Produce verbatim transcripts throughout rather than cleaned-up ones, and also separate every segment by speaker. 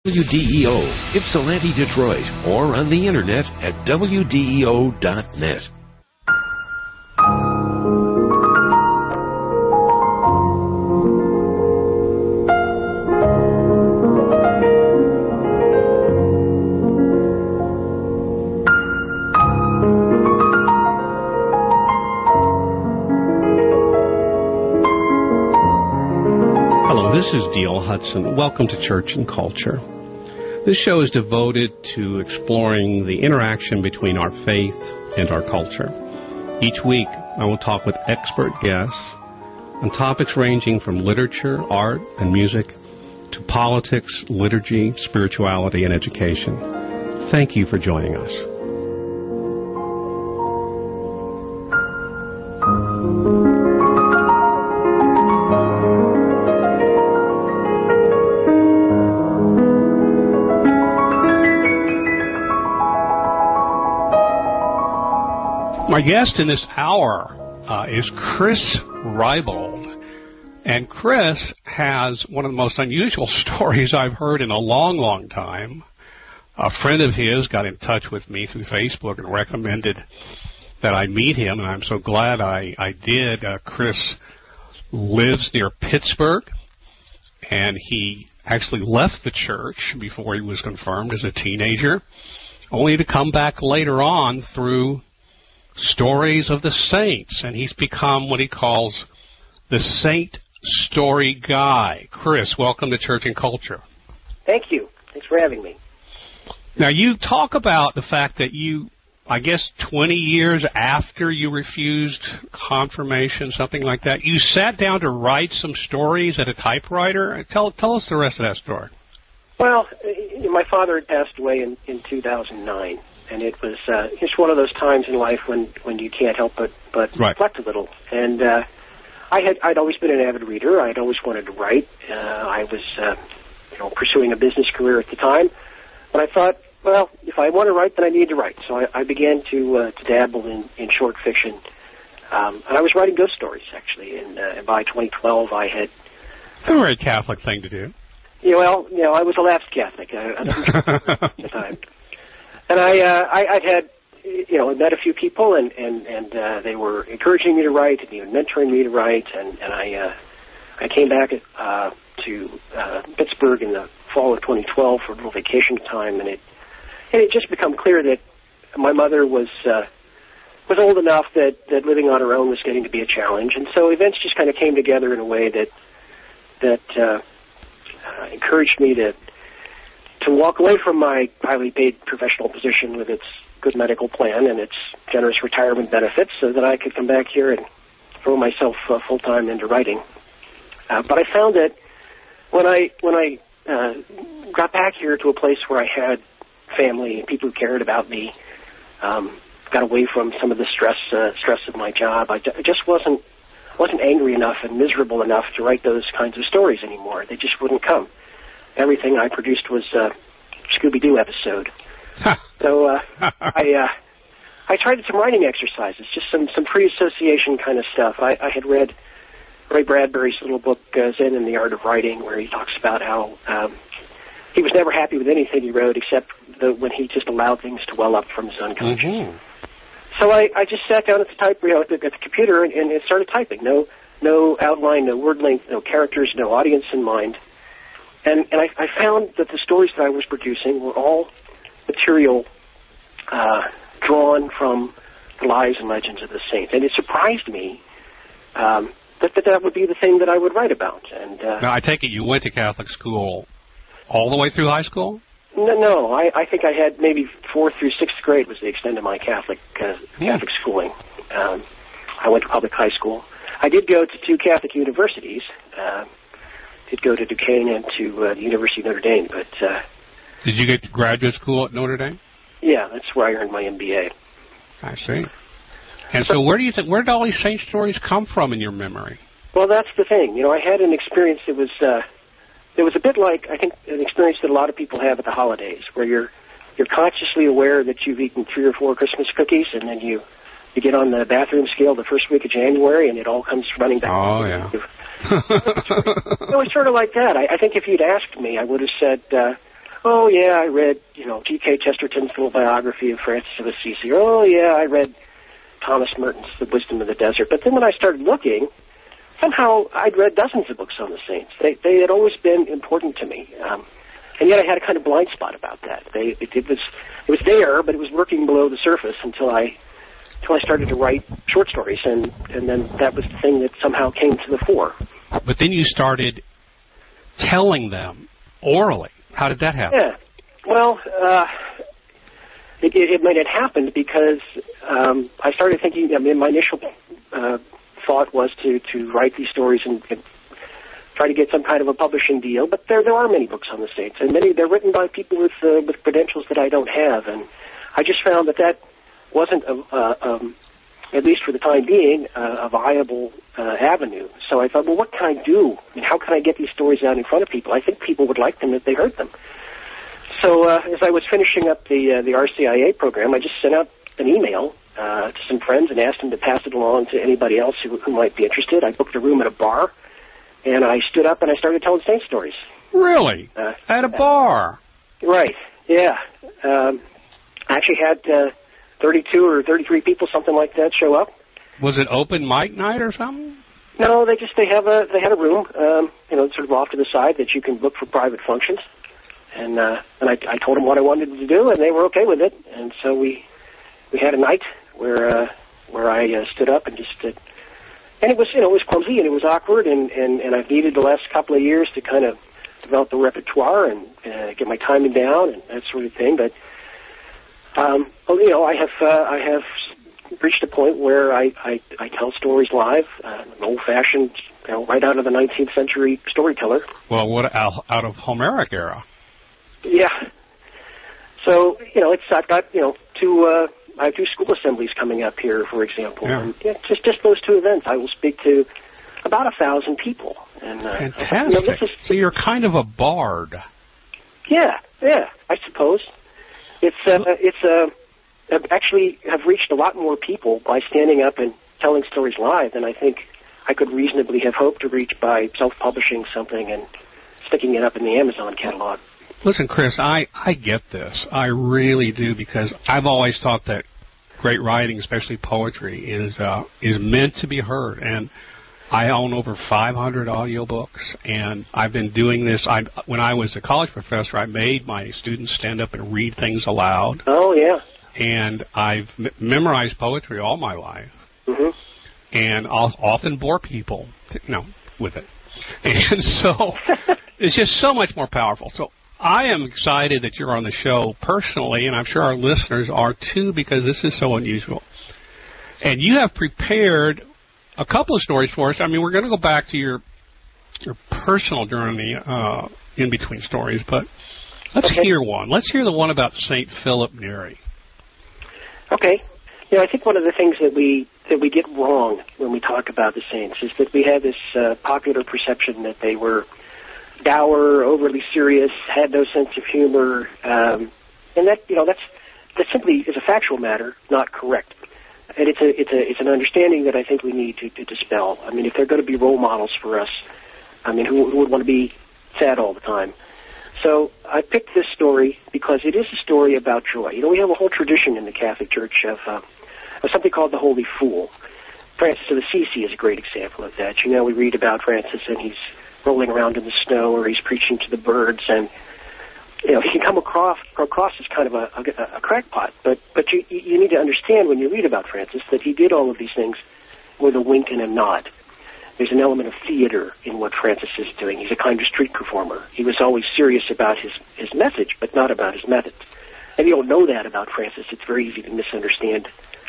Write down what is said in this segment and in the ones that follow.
Speaker 1: W D E O, Ypsilanti, Detroit, or on the internet at W D E O dot net.
Speaker 2: Hello, this is D L Hudson. Welcome to Church and Culture. This show is devoted to exploring the interaction between our faith and our culture. Each week, I will talk with expert guests on topics ranging from literature, art, and music to politics, liturgy, spirituality, and education. Thank you for joining us. My guest in this hour uh, is Chris Rybold. And Chris has one of the most unusual stories I've heard in a long, long time. A friend of his got in touch with me through Facebook and recommended that I meet him, and I'm so glad I, I did. Uh, Chris lives near Pittsburgh, and he actually left the church before he was confirmed as a teenager, only to come back later on through Stories of the Saints, and he's become what he calls the Saint Story Guy. Chris, welcome to Church and Culture.
Speaker 3: Thank you. Thanks for having me.
Speaker 2: Now, you talk about the fact that you, I guess, twenty years after you refused confirmation, something like that, you sat down to write some stories at a typewriter. Tell, tell us the rest of that story.
Speaker 3: Well, my father had passed away in, in two thousand nine. And it was uh, just one of those times in life when, when you can't help but, but
Speaker 2: right.
Speaker 3: reflect a little. And uh, I had, I'd always been an avid reader. I'd always wanted to write. Uh, I was uh, you know, pursuing a business career at the time. But I thought, well, if I want to write, then I need to write. So I, I began to, uh, to dabble in, in short fiction. Um, and I was writing ghost stories, actually. And, uh, and by twenty twelve, I had...
Speaker 2: It's a very Catholic thing to do.
Speaker 3: Yeah, well, you know, I was a lapsed Catholic uh, at the time. And I, uh, I, I'd had, you know, met a few people, and and and uh, they were encouraging me to write, and even mentoring me to write. And and I, uh, I came back uh, to uh, Pittsburgh in the fall of twenty twelve for a little vacation time, and it and it just become clear that my mother was uh, was old enough that that living on her own was getting to be a challenge, and so events just kind of came together in a way that that uh, uh, encouraged me to. to walk away from my highly paid professional position with its good medical plan and its generous retirement benefits so that I could come back here and throw myself uh, full-time into writing. Uh, but I found that when I when I uh, got back here to a place where I had family and people who cared about me, um, got away from some of the stress uh, stress of my job, I, I just wasn't wasn't angry enough and miserable enough to write those kinds of stories anymore. They just wouldn't come. Everything I produced was a uh, Scooby-Doo episode. so uh, I uh, I tried some writing exercises, just some, some pre-association kind of stuff. I, I had read Ray Bradbury's little book, uh, Zen and the Art of Writing, where he talks about how um, he was never happy with anything he wrote except the, when he just allowed things to well up from his unconscious. Mm-hmm. So I, I just sat down at the type, you know, at the, at the computer and, and started typing. No, no outline, no word length, no characters, no audience in mind. And, and I, I found that the stories that I was producing were all material uh, drawn from the lives and legends of the saints. And it surprised me um, that, that that would be the thing that I would write about. And uh,
Speaker 2: now, I take it you went to Catholic school all the way through high school?
Speaker 3: No, no. I, I think I had maybe fourth through sixth grade was the extent of my Catholic uh,
Speaker 2: yeah.
Speaker 3: Catholic schooling. Um, I went to public high school. I did go to two Catholic universities. Uh, did go to Duquesne and to uh, the University of Notre Dame, but... Uh,
Speaker 2: did you get to graduate school at Notre Dame?
Speaker 3: Yeah, that's where I earned my M B A.
Speaker 2: I see. And so where do you think, where did all these saint stories come from in your memory?
Speaker 3: Well, that's the thing. You know, I had an experience that was, uh, it was a bit like, I think, an experience that a lot of people have at the holidays, where you're you're consciously aware that you've eaten three or four Christmas cookies, and then you, you get on the bathroom scale the first week of January, and it all comes running back.
Speaker 2: Oh, yeah.
Speaker 3: It was sort of like that. I, I think if you'd asked me, I would have said, uh, oh, yeah, I read, you know, G K Chesterton's little biography of Francis of Assisi. Oh, yeah, I read Thomas Merton's The Wisdom of the Desert. But then when I started looking, somehow I'd read dozens of books on the saints. They they had always been important to me. Um, and yet I had a kind of blind spot about that. They, it, it was it was there, but it was working below the surface until I until I started to write short stories, and, and then that was the thing that somehow came to the fore.
Speaker 2: But then you started telling them orally. How did that happen?
Speaker 3: Yeah. Well, uh, it, it, it happened because um, I started thinking, I mean, my initial uh, thought was to, to write these stories and, and try to get some kind of a publishing deal, but there there are many books on the saints, and many they're written by people with uh, with credentials that I don't have, and I just found that that wasn't, a, uh, um, at least for the time being, uh, a viable uh, avenue. So I thought, well, what can I do? I mean, how can I get these stories out in front of people? I think people would like them if they heard them. So uh, as I was finishing up the uh, the R C I A program, I just sent out an email uh, to some friends and asked them to pass it along to anybody else who, who might be interested. I booked a room at a bar, and I stood up and I started telling saint stories.
Speaker 2: Really? Uh, at a bar?
Speaker 3: Uh, right, yeah. Um, I actually had uh, thirty-two or thirty-three people, something like that, show up.
Speaker 2: Was it open mic night or something?
Speaker 3: No, they just they have a they had a room, um, you know, sort of off to the side that you can book for private functions, and uh, and I, I told them what I wanted to do, and they were okay with it, and so we we had a night where uh, where I uh, stood up and just did, and it was you know it was clumsy and it was awkward, and, and, and I've needed the last couple of years to kind of develop the repertoire and uh, get my timing down and that sort of thing, but. Um, well, you know, I have uh, I have reached a point where I, I, I tell stories live, uh, an old-fashioned, you know, right out of the nineteenth century storyteller.
Speaker 2: Well, what out, out of Homeric era?
Speaker 3: Yeah. So you know, it's I've got you know two uh, I have two school assemblies coming up here, for example,
Speaker 2: yeah.
Speaker 3: and yeah, just just those two events, I will speak to about a thousand people. And uh,
Speaker 2: fantastic.
Speaker 3: You know, this is,
Speaker 2: so you're kind of a bard.
Speaker 3: Yeah, yeah, I suppose. It's uh, it's uh, actually have reached a lot more people by standing up and telling stories live than I think I could reasonably have hoped to reach by self-publishing something and sticking it up in the Amazon catalog.
Speaker 2: Listen, Chris, I, I get this. I really do, because I've always thought that great writing, especially poetry, is uh, is meant to be heard. And I own over five hundred audiobooks, and I've been doing this. I, when I was a college professor, I made my students stand up and read things aloud.
Speaker 3: Oh, yeah.
Speaker 2: And I've m- memorized poetry all my life.
Speaker 3: Mm-hmm.
Speaker 2: And I'll often bore people, you know, with it. And so it's just so much more powerful. So I am excited that you're on the show personally, and I'm sure our listeners are too, because this is so unusual. And you have prepared a couple of stories for us. I mean, we're going to go back to your your personal journey uh, in between stories, but let's
Speaker 3: okay.
Speaker 2: hear one. Let's hear the one about Saint Philip Neri.
Speaker 3: Okay. You know, I think one of the things that we that we get wrong when we talk about the saints is that we have this uh, popular perception that they were dour, overly serious, had no sense of humor, um, and that you know that's that simply is a factual matter, not correct. And it's a it's a it's an understanding that I think we need to, to dispel. I mean, if they're going to be role models for us, I mean, who, who would want to be sad all the time? So I picked this story because it is a story about joy. You know, we have a whole tradition in the Catholic Church of, uh, of something called the Holy Fool. Francis of Assisi is a great example of that. You know, we read about Francis and he's rolling around in the snow, or he's preaching to the birds, and you know, he can come across across as kind of a, a, a crackpot. But but you you need to understand when you read about Francis that he did all of these things with a wink and a nod. There's an element of theater in what Francis is doing. He's a kind of street performer. He was always serious about his, his message, but not about his methods. And you don't know that about Francis. It's very easy to misunderstand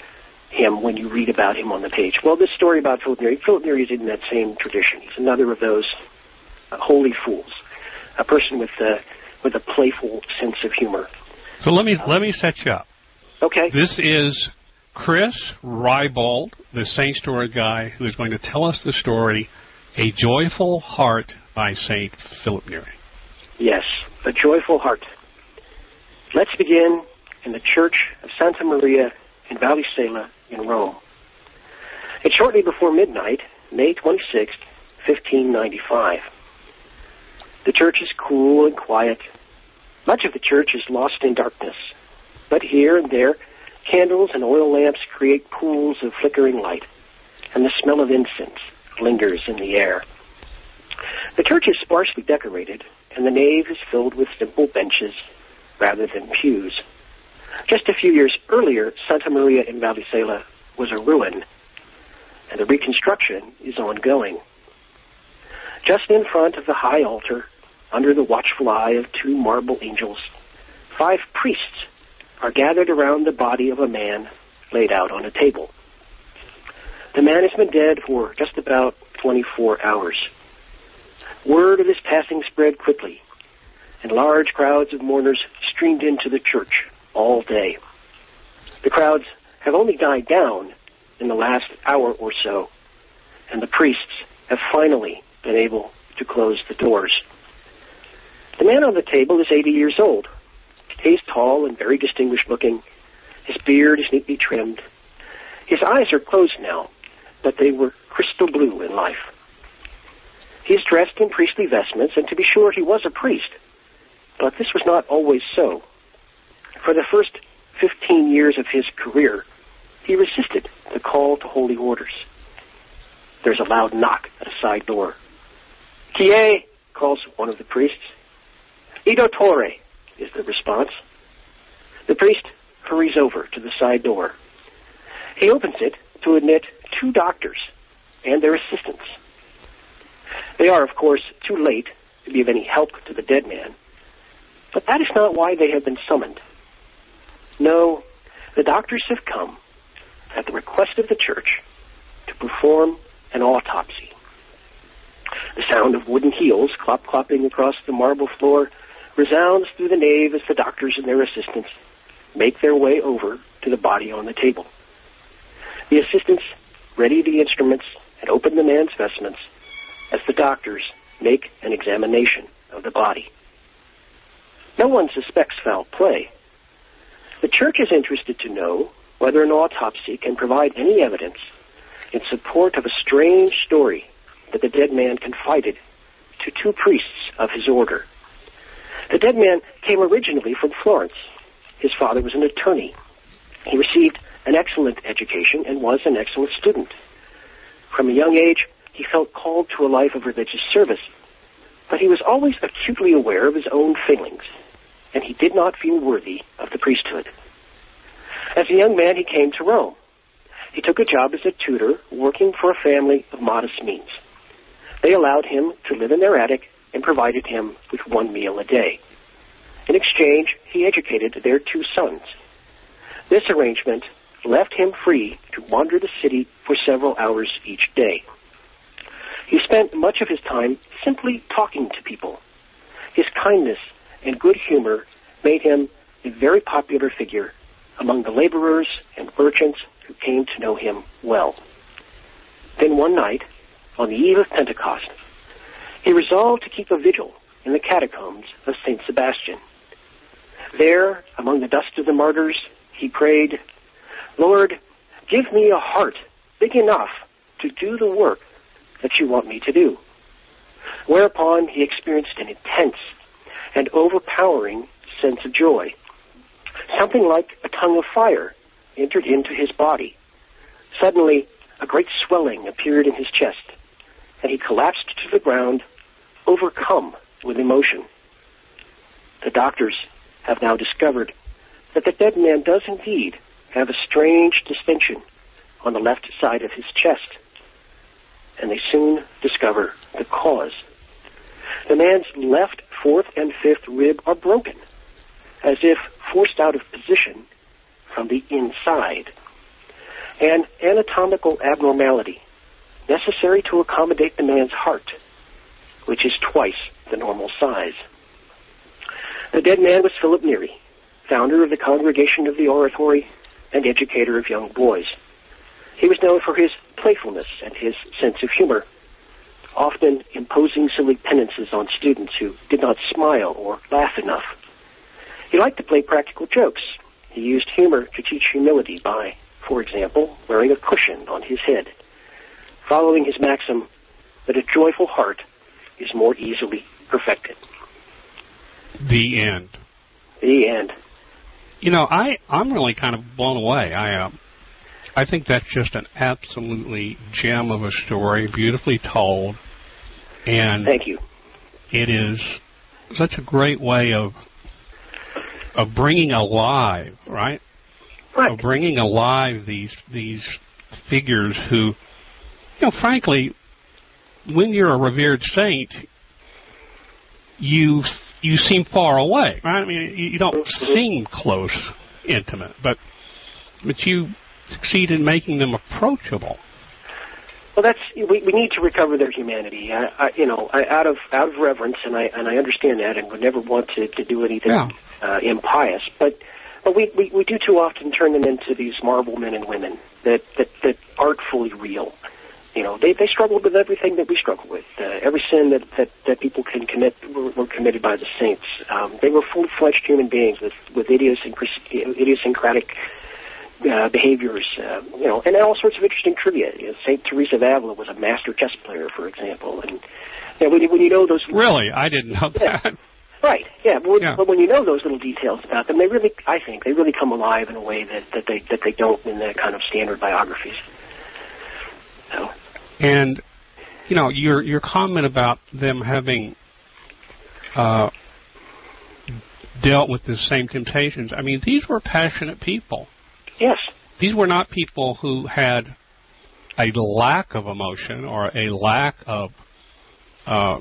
Speaker 3: him when you read about him on the page. Well, this story about Philip Neri, Philip Neri is in that same tradition. He's another of those uh, holy fools, a person with uh, with a playful sense of humor.
Speaker 2: So let me uh, let me set you up.
Speaker 3: Okay.
Speaker 2: This is Chris Rybold, the Saint Story guy, who is going to tell us the story, A Joyful Heart by Saint Philip Neri.
Speaker 3: Yes, A Joyful Heart. Let's begin in the Church of Santa Maria in Vallisella in Rome. It's shortly before midnight, May twenty-sixth, fifteen ninety-five. The church is cool and quiet. Much of the church is lost in darkness, but here and there, candles and oil lamps create pools of flickering light, and the smell of incense lingers in the air. The church is sparsely decorated, and the nave is filled with simple benches rather than pews. Just a few years earlier, Santa Maria in Vallicella was a ruin, and the reconstruction is ongoing. Just in front of the high altar, under the watchful eye of two marble angels, five priests are gathered around the body of a man laid out on a table. The man has been dead for just about twenty-four hours. Word of his passing spread quickly, and large crowds of mourners streamed into the church all day. The crowds have only died down in the last hour or so, and the priests have finally been able to close the doors. The man on the table is eighty years old. He is tall and very distinguished looking. His beard is neatly trimmed. His eyes are closed now, but they were crystal blue in life. He is dressed in priestly vestments, and to be sure, he was a priest. But this was not always so. For the first fifteen years of his career, he resisted the call to holy orders. There's a loud knock at a side door. "Kie," calls one of the priests. "Idotore," is the response. The priest hurries over to the side door. He opens it to admit two doctors and their assistants. They are, of course, too late to be of any help to the dead man, but that is not why they have been summoned. No, the doctors have come at the request of the church to perform an autopsy. The sound of wooden heels clop-clopping across the marble floor resounds through the nave as the doctors and their assistants make their way over to the body on the table. The assistants ready the instruments and open the man's vestments as the doctors make an examination of the body. No one suspects foul play. The church is interested to know whether an autopsy can provide any evidence in support of a strange story that the dead man confided to two priests of his order. The dead man came originally from Florence. His father was an attorney. He received an excellent education and was an excellent student. From a young age, he felt called to a life of religious service, but he was always acutely aware of his own failings, and he did not feel worthy of the priesthood. As a young man, he came to Rome. He took a job as a tutor, working for a family of modest means. They allowed him to live in their attic and provided him with one meal a day. In exchange, he educated their two sons. This arrangement left him free to wander the city for several hours each day. He spent much of his time simply talking to people. His kindness and good humor made him a very popular figure among the laborers and merchants who came to know him well. Then one night, on the eve of Pentecost, he resolved to keep a vigil in the catacombs of Saint Sebastian. There, among the dust of the martyrs, he prayed, "Lord, give me a heart big enough to do the work that you want me to do." Whereupon he experienced an intense and overpowering sense of joy. Something like a tongue of fire entered into his body. Suddenly, a great swelling appeared in his chest, and he collapsed to the ground, overcome with emotion. The doctors have now discovered that the dead man does indeed have a strange distension on the left side of his chest, and they soon discover the cause. The man's left, fourth, and fifth rib are broken, as if forced out of position from the inside. An anatomical abnormality necessary to accommodate the man's heart, which is twice the normal size. The dead man was Philip Neri, founder of the Congregation of the Oratory and educator of young boys. He was known for his playfulness and his sense of humor, often imposing silly penances on students who did not smile or laugh enough. He liked to play practical jokes. He used humor to teach humility by, for example, wearing a cushion on his head, following his maxim that a joyful heart is more easily perfected.
Speaker 2: The end.
Speaker 3: The end.
Speaker 2: You know, I, I'm really kind of blown away. I, uh, I think that's just an absolutely gem of a story, beautifully told. And
Speaker 3: thank you.
Speaker 2: It is such a great way of of bringing alive, right?
Speaker 3: Right.
Speaker 2: Of bringing alive these these figures who, you know, frankly, when you're a revered saint, you you seem far away, right? I mean, you, you don't mm-hmm. seem close, intimate, but but you succeed in making them approachable.
Speaker 3: Well, that's we, we need to recover their humanity. I, I, you know, I, out of out of reverence, and I and I understand that, and would never want to, to do anything
Speaker 2: yeah.
Speaker 3: uh, impious. But but we, we, we do too often turn them into these marble men and women that, that, that aren't fully real. You know, they they struggled with everything that we struggle with. Uh, every sin that, that, that people can commit were, were committed by the saints. Um, they were full-fledged human beings with with idiosyncratic, idiosyncratic Uh, behaviors, uh, you know, and all sorts of interesting trivia. You know, Saint Teresa of Avila was a master chess player, for example, and you know, when, you, when you know those...
Speaker 2: Really? I didn't know
Speaker 3: yeah.
Speaker 2: that.
Speaker 3: Right, yeah but, when,
Speaker 2: yeah.
Speaker 3: but when you know those little details about them, they really, I think, they really come alive in a way that, that they that they don't in the kind of standard biographies. So.
Speaker 2: And, you know, your your comment about them having uh, dealt with the same temptations, I mean, these were passionate people.
Speaker 3: Yes.
Speaker 2: These were not people who had a lack of emotion or a lack of uh,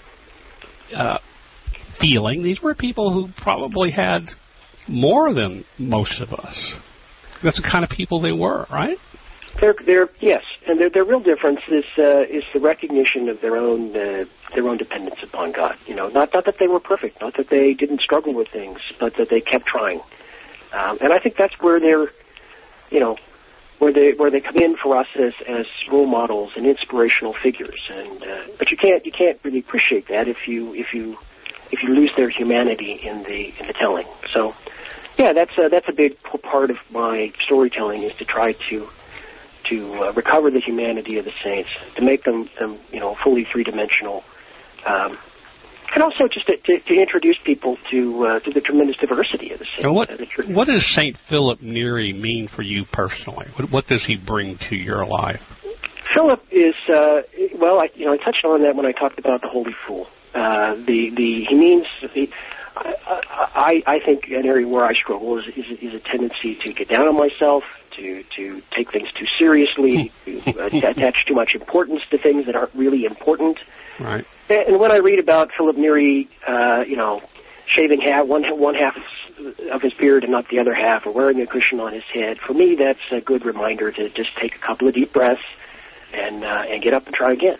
Speaker 2: uh, feeling. These were people who probably had more than most of us. That's the kind of people they were, right?
Speaker 3: They're, they're yes, and their their real difference is uh, is the recognition of their own uh, their own dependence upon God. You know, not not that they were perfect, not that they didn't struggle with things, but that they kept trying. Um, and I think that's where they're, you know, where they where they come in for us as, as role models and inspirational figures. And uh, but you can't you can't really appreciate that if you if you if you lose their humanity in the in the telling. So, yeah, that's a, that's a big part of my storytelling, is to try to to uh, recover the humanity of the saints, to make them, them you know fully three dimensional. Um, And also just to, to, to introduce people to uh, to the tremendous diversity of the saints.
Speaker 2: And what,
Speaker 3: uh, the
Speaker 2: what does Saint Philip Neri mean for you personally? What, what does he bring to your life?
Speaker 3: Philip is, uh, well, I, you know, I touched on that when I talked about the Holy Fool. Uh, the, the, he means, the, I, I, I think an area where I struggle is, is, is a tendency to get down on myself, to, to take things too seriously, to uh, attach too much importance to things that aren't really important.
Speaker 2: Right.
Speaker 3: And when I read about Philip Neri, uh, you know, shaving half, one, one half of his beard and not the other half, or wearing a cushion on his head, for me that's a good reminder to just take a couple of deep breaths and uh, and get up and try again.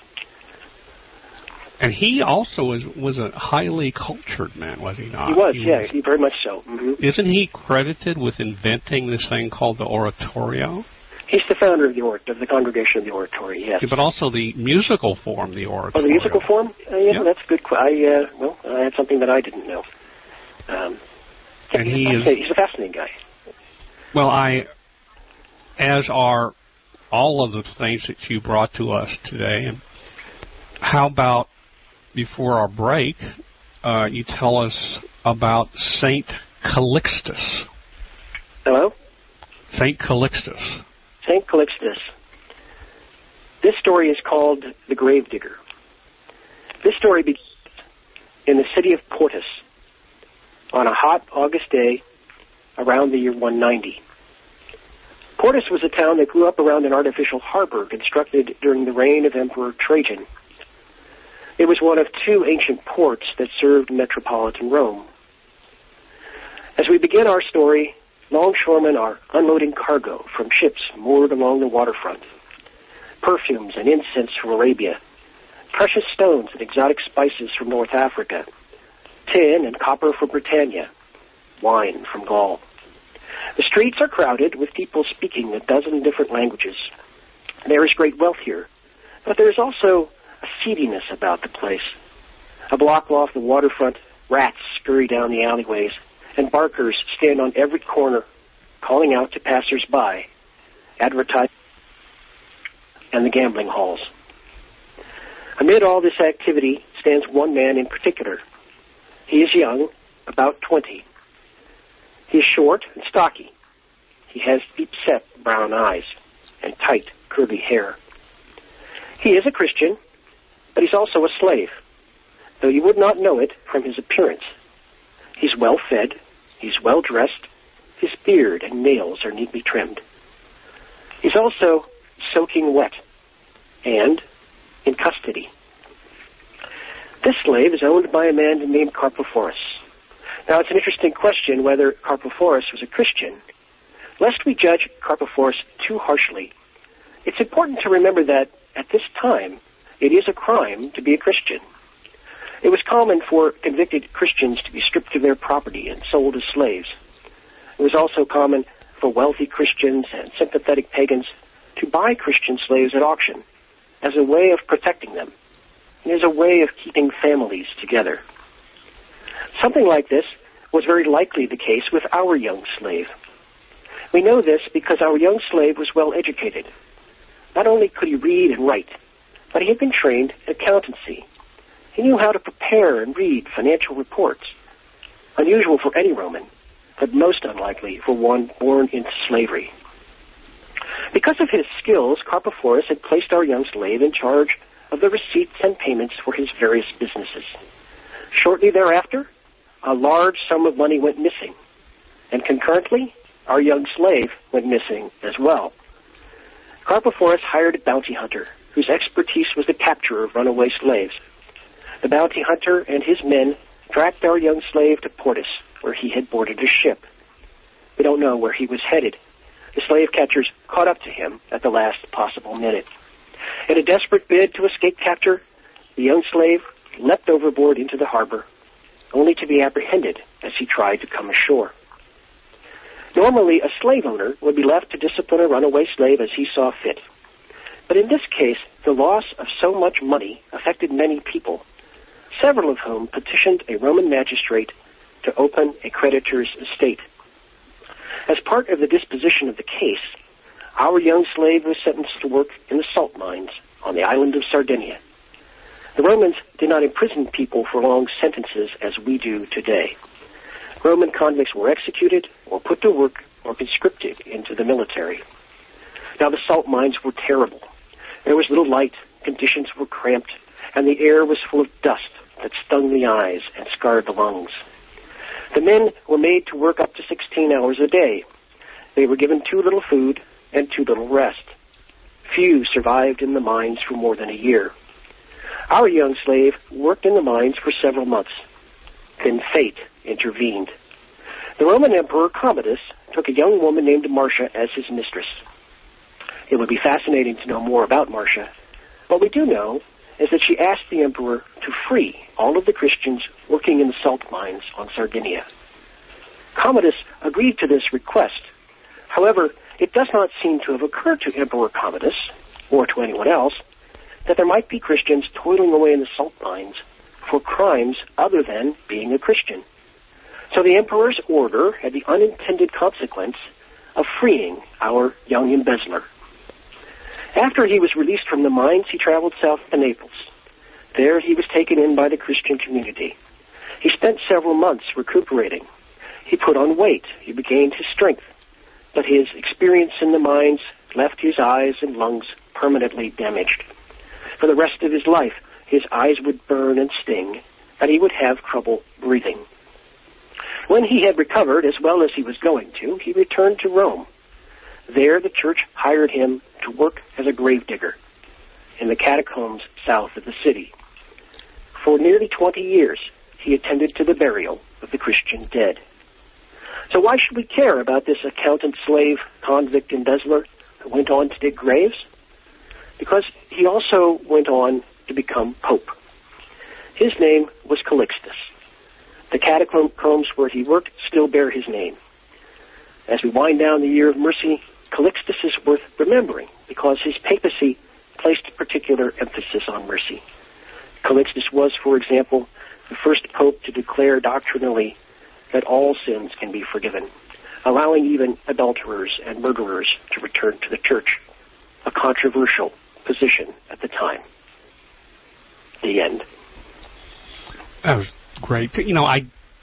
Speaker 2: And he also was, was a highly cultured man, was he not?
Speaker 3: He was,
Speaker 2: he
Speaker 3: yeah,
Speaker 2: was,
Speaker 3: he very much so. Mm-hmm.
Speaker 2: Isn't he credited with inventing this thing called the oratorio?
Speaker 3: He's the founder of the or- of the Congregation of the Oratory, yes.
Speaker 2: Yeah, but also the musical form, the oratorio.
Speaker 3: Oh, the musical form? Uh, yeah,
Speaker 2: yep.
Speaker 3: That's good. Qu- I uh, well, I had something that I didn't know. Um,
Speaker 2: and he is,
Speaker 3: he's a fascinating guy.
Speaker 2: Well, I, as are all of the things that you brought to us today, and how about before our break, uh, you tell us about Saint Calixtus.
Speaker 3: Hello?
Speaker 2: Saint Calixtus.
Speaker 3: Saint Calixtus. This story is called The Gravedigger. This story begins in the city of Portus on a hot August day around the year one ninety. Portus was a town that grew up around an artificial harbor constructed during the reign of Emperor Trajan. It was one of two ancient ports that served metropolitan Rome. As we begin our story, longshoremen are unloading cargo from ships moored along the waterfront. Perfumes and incense from Arabia, precious stones and exotic spices from North Africa, tin and copper from Britannia, wine from Gaul. The streets are crowded with people speaking a dozen different languages. There is great wealth here, but there is also a seediness about the place. A block off the waterfront, rats scurry down the alleyways, and barkers stand on every corner, calling out to passers-by, advertising, and the gambling halls. Amid all this activity stands one man in particular. He is young, about twenty. He is short and stocky. He has deep-set brown eyes and tight, curly hair. He is a Christian, but he's also a slave, though you would not know it from his appearance. He's well-fed, he's well-dressed, his beard and nails are neatly trimmed. He's also soaking wet and in custody. This slave is owned by a man named Carpophorus. Now, it's an interesting question whether Carpophorus was a Christian. Lest we judge Carpophorus too harshly, it's important to remember that at this time, it is a crime to be a Christian. It was common for convicted Christians to be stripped of their property and sold as slaves. It was also common for wealthy Christians and sympathetic pagans to buy Christian slaves at auction as a way of protecting them and as a way of keeping families together. Something like this was very likely the case with our young slave. We know this because our young slave was well educated. Not only could he read and write, but he had been trained in accountancy. He knew how to prepare and read financial reports, unusual for any Roman, but most unlikely for one born into slavery. Because of his skills, Carpophorus had placed our young slave in charge of the receipts and payments for his various businesses. Shortly thereafter, a large sum of money went missing, and concurrently, our young slave went missing as well. Carpophorus hired a bounty hunter, whose expertise was the capture of runaway slaves. The bounty hunter and his men tracked our young slave to Portus, where he had boarded a ship. We don't know where he was headed. The slave catchers caught up to him at the last possible minute. In a desperate bid to escape capture, the young slave leapt overboard into the harbor, only to be apprehended as he tried to come ashore. Normally, a slave owner would be left to discipline a runaway slave as he saw fit. But in this case, the loss of so much money affected many people, several of whom petitioned a Roman magistrate to open a creditor's estate. As part of the disposition of the case, our young slave was sentenced to work in the salt mines on the island of Sardinia. The Romans did not imprison people for long sentences as we do today. Roman convicts were executed or put to work or conscripted into the military. Now, the salt mines were terrible. There was little light, conditions were cramped, and the air was full of dust that stung the eyes and scarred the lungs. The men were made to work up to sixteen hours a day. They were given too little food and too little rest. Few survived in the mines for more than a year. Our young slave worked in the mines for several months. Then fate intervened. The Roman Emperor Commodus took a young woman named Marcia as his mistress. It would be fascinating to know more about Marcia. What we do know is that she asked the emperor to free all of the Christians working in the salt mines on Sardinia. Commodus agreed to this request. However, it does not seem to have occurred to Emperor Commodus, or to anyone else, that there might be Christians toiling away in the salt mines for crimes other than being a Christian. So the emperor's order had the unintended consequence of freeing our young embezzler. After he was released from the mines, he traveled south to Naples. There he was taken in by the Christian community. He spent several months recuperating. He put on weight. He regained his strength. But his experience in the mines left his eyes and lungs permanently damaged. For the rest of his life, his eyes would burn and sting, and he would have trouble breathing. When he had recovered as well as he was going to, he returned to Rome. There the church hired him to work as a gravedigger in the catacombs south of the city. For nearly twenty years, he attended to the burial of the Christian dead. So why should we care about this accountant, slave, convict, embezzler who went on to dig graves? Because he also went on to become pope. His name was Calixtus. The catacombs where he worked still bear his name. As we wind down the year of mercy, Calixtus is worth remembering because his papacy placed particular emphasis on mercy. Calixtus was, for example, the first pope to declare doctrinally that all sins can be forgiven, allowing even adulterers and murderers to return to the church, a controversial position at the time. The end.
Speaker 2: That was great. You know, I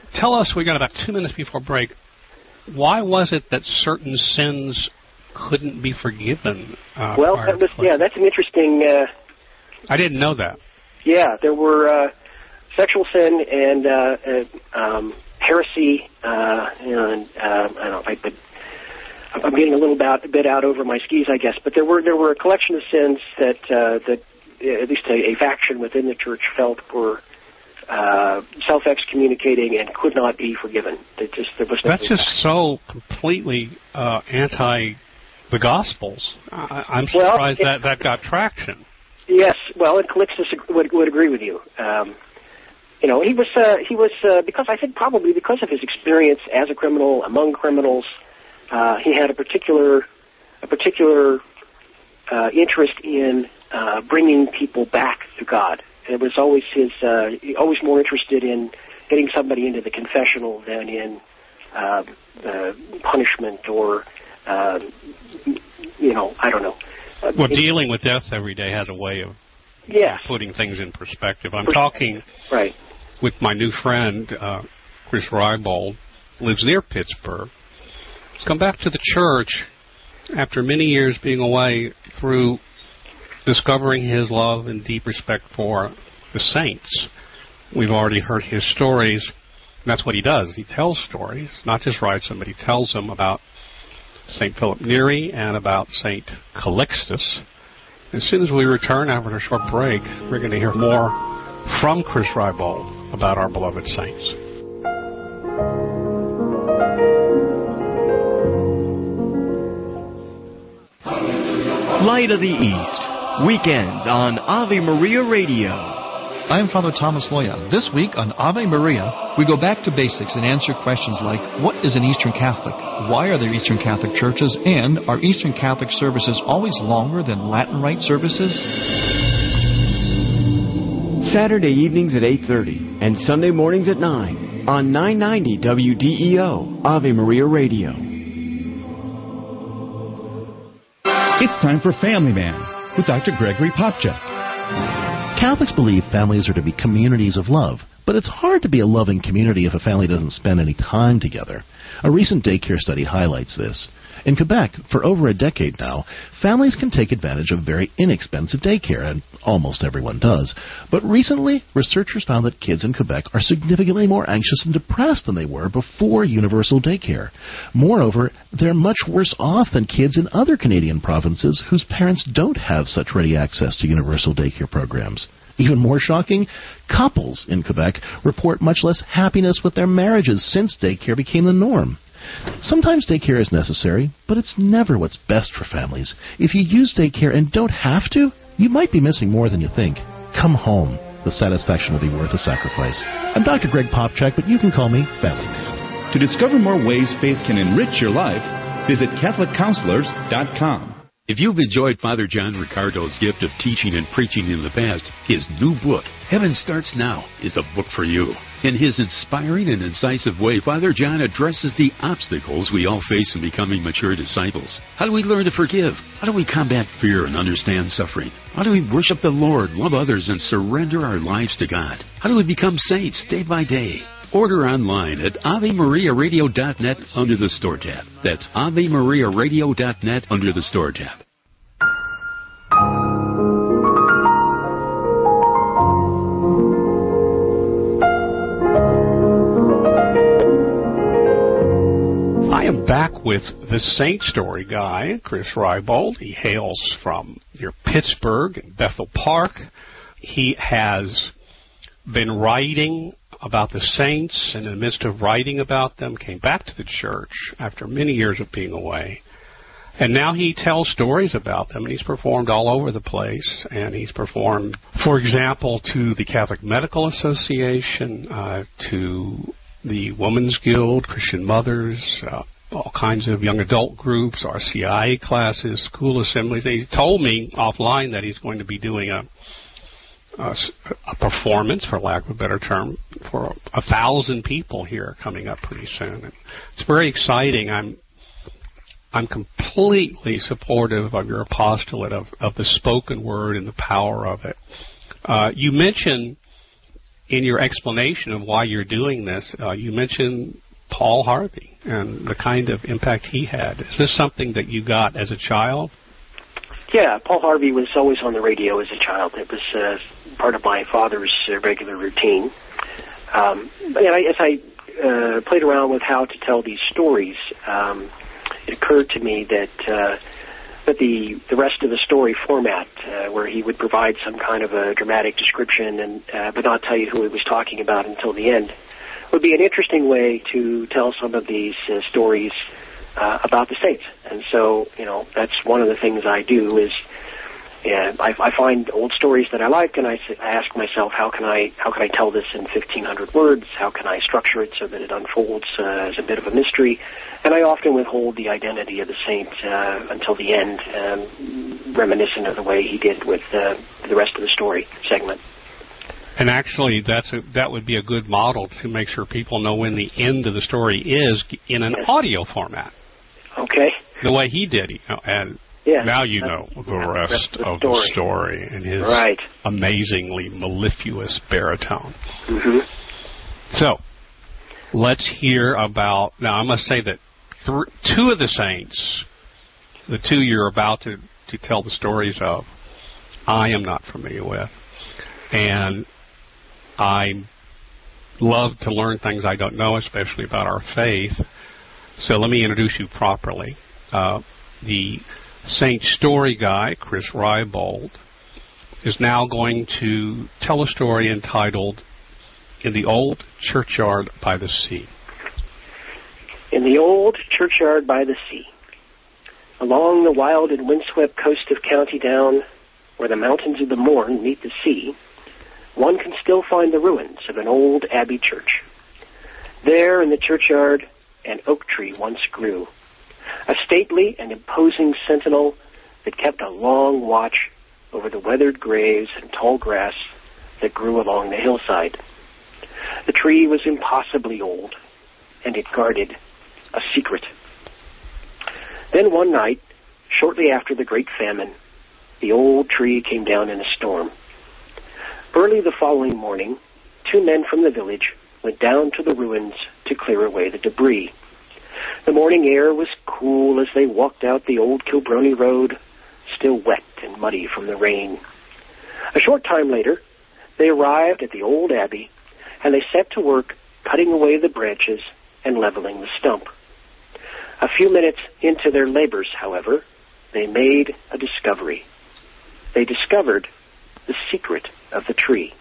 Speaker 2: tell us, we got about two minutes before break, why was it that certain sins couldn't be forgiven? Uh,
Speaker 3: well, that was, yeah, that's an interesting... Uh,
Speaker 2: I didn't know that.
Speaker 3: Yeah, there were uh, sexual sin and uh, uh, um, heresy, uh, and uh, I don't know, I, but I'm getting a little bit, a bit out over my skis, I guess. But there were there were a collection of sins that uh, that at least a, a faction within the church felt were uh, self-excommunicating and could not be forgiven. It just there was
Speaker 2: That's just
Speaker 3: back.
Speaker 2: so completely uh, anti the Gospels. I, I'm surprised well, it, that that got traction. Yes,
Speaker 3: well, and Calixtus would, would agree with you. Um, you know, he was uh, he was uh, because I think probably because of his experience as a criminal among criminals, uh, he had a particular a particular uh, interest in uh, bringing people back to God. It was always his uh, always more interested in getting somebody into the confessional than in uh, uh, punishment or uh, you know I don't know.
Speaker 2: Well, dealing with death every day has a way of
Speaker 3: yes.
Speaker 2: putting things in perspective. I'm
Speaker 3: perspective.
Speaker 2: talking
Speaker 3: right.
Speaker 2: with my new friend, uh, Chris Rybold, lives near Pittsburgh. He's come back to the church after many years being away through discovering his love and deep respect for the saints. We've already heard his stories. And that's what he does. He tells stories, not just writes them, but he tells them about Saint Philip Neri and about Saint Calixtus. As soon as we return after a short break, we're going to hear more from Chris Rybold about our beloved saints.
Speaker 4: Light of the East, weekends on Ave Maria Radio.
Speaker 5: I'm Father Thomas Loya. This week on Ave Maria, we go back to basics and answer questions like, what is an Eastern Catholic? Why are there Eastern Catholic churches? And are Eastern Catholic services always longer than Latin Rite services?
Speaker 4: Saturday evenings at eight thirty and Sunday mornings at nine on nine ninety W D E O, Ave Maria Radio.
Speaker 6: It's time for Family Man with Doctor Gregory Popchak.
Speaker 7: Catholics believe families are to be communities of love, but it's hard to be a loving community if a family doesn't spend any time together. A recent daycare study highlights this. In Quebec, for over a decade now, families can take advantage of very inexpensive daycare, and almost everyone does. But recently, researchers found that kids in Quebec are significantly more anxious and depressed than they were before universal daycare. Moreover, they're much worse off than kids in other Canadian provinces whose parents don't have such ready access to universal daycare programs. Even more shocking, couples in Quebec report much less happiness with their marriages since daycare became the norm. Sometimes daycare is necessary, but it's never what's best for families. If you use daycare and don't have to, you might be missing more than you think. Come home. The satisfaction will be worth the sacrifice. I'm Doctor Greg Popchak, but you can call me Family Man.
Speaker 6: To discover more ways faith can enrich your life, visit Catholic Counselors dot com.
Speaker 8: If you've enjoyed Father John Ricardo's gift of teaching and preaching in the past, his new book, Heaven Starts Now, is the book for you. In his inspiring and incisive way, Father John addresses the obstacles we all face in becoming mature disciples. How do we learn to forgive? How do we combat fear and understand suffering? How do we worship the Lord, love others, and surrender our lives to God? How do we become saints day by day? Order online at Ave Maria Radio dot net under the Store tab. That's Ave Maria Radio dot net under the Store tab.
Speaker 2: I am back with the Saint Story guy, Chris Rybold. He hails from near Pittsburgh in Bethel Park. He has been writing about the saints, and in the midst of writing about them, came back to the church after many years of being away. And now he tells stories about them, and he's performed all over the place. And he's performed, for example, to the Catholic Medical Association, uh, to the Women's Guild, Christian Mothers, uh, all kinds of young adult groups, R C I A classes, school assemblies. He told me offline that he's going to be doing a A, a performance, for lack of a better term, for a, a thousand people here coming up pretty soon. And it's very exciting. I'm I'm completely supportive of your apostolate of, of the spoken word and the power of it. Uh, you mentioned in your explanation of why you're doing this, uh, you mentioned Paul Harvey and the kind of impact he had. Is this something that you got as a child?
Speaker 3: Yeah, Paul Harvey was always on the radio as a child. It was uh, part of my father's uh, regular routine. Um, and I, as I uh, played around with how to tell these stories, um, it occurred to me that uh, that the the rest of the story format, uh, where he would provide some kind of a dramatic description and uh, but not tell you who he was talking about until the end, would be an interesting way to tell some of these uh, stories uh, about the Saints. And so, you know, that's one of the things I do is uh, I, I find old stories that I like, and I, I ask myself, how can I how can I tell this in fifteen hundred words? How can I structure it so that it unfolds uh, as a bit of a mystery? And I often withhold the identity of the saint uh, until the end, um, reminiscent of the way he did with uh, the rest of the story segment.
Speaker 2: And actually, that's a, that would be a good model to make sure people know when the end of the story is in an
Speaker 3: yes.
Speaker 2: audio format.
Speaker 3: Okay.
Speaker 2: The way he did, you know, and
Speaker 3: yes.
Speaker 2: now you know the rest, rest of, the, of story. the story and his
Speaker 3: right.
Speaker 2: amazingly mellifluous baritone.
Speaker 3: Mm-hmm.
Speaker 2: So, let's hear about, now I must say that th- two of the saints, the two you're about to, to tell the stories of, I am not familiar with. And I love to learn things I don't know, especially about our faith. So let me introduce you properly. Uh, the Saint Story Guy, Chris Rybold, is now going to tell a story entitled In the Old Churchyard by the Sea.
Speaker 3: In the old churchyard by the sea, along the wild and windswept coast of County Down, where the mountains of the Mourne meet the sea, one can still find the ruins of an old abbey church. There in the churchyard, an oak tree once grew, a stately and imposing sentinel that kept a long watch over the weathered graves and tall grass that grew along the hillside. The tree was impossibly old, and it guarded a secret. Then one night, shortly after the Great Famine, the old tree came down in a storm. Early the following morning, two men from the village went down to the ruins to clear away the debris. The morning air was cool as they walked out the old Kilbrony road, still wet and muddy from the rain. A short time later, they arrived at the old abbey, and they set to work cutting away the branches and leveling the stump. A few minutes into their labors, however, they made a discovery. They discovered the secret of the tree.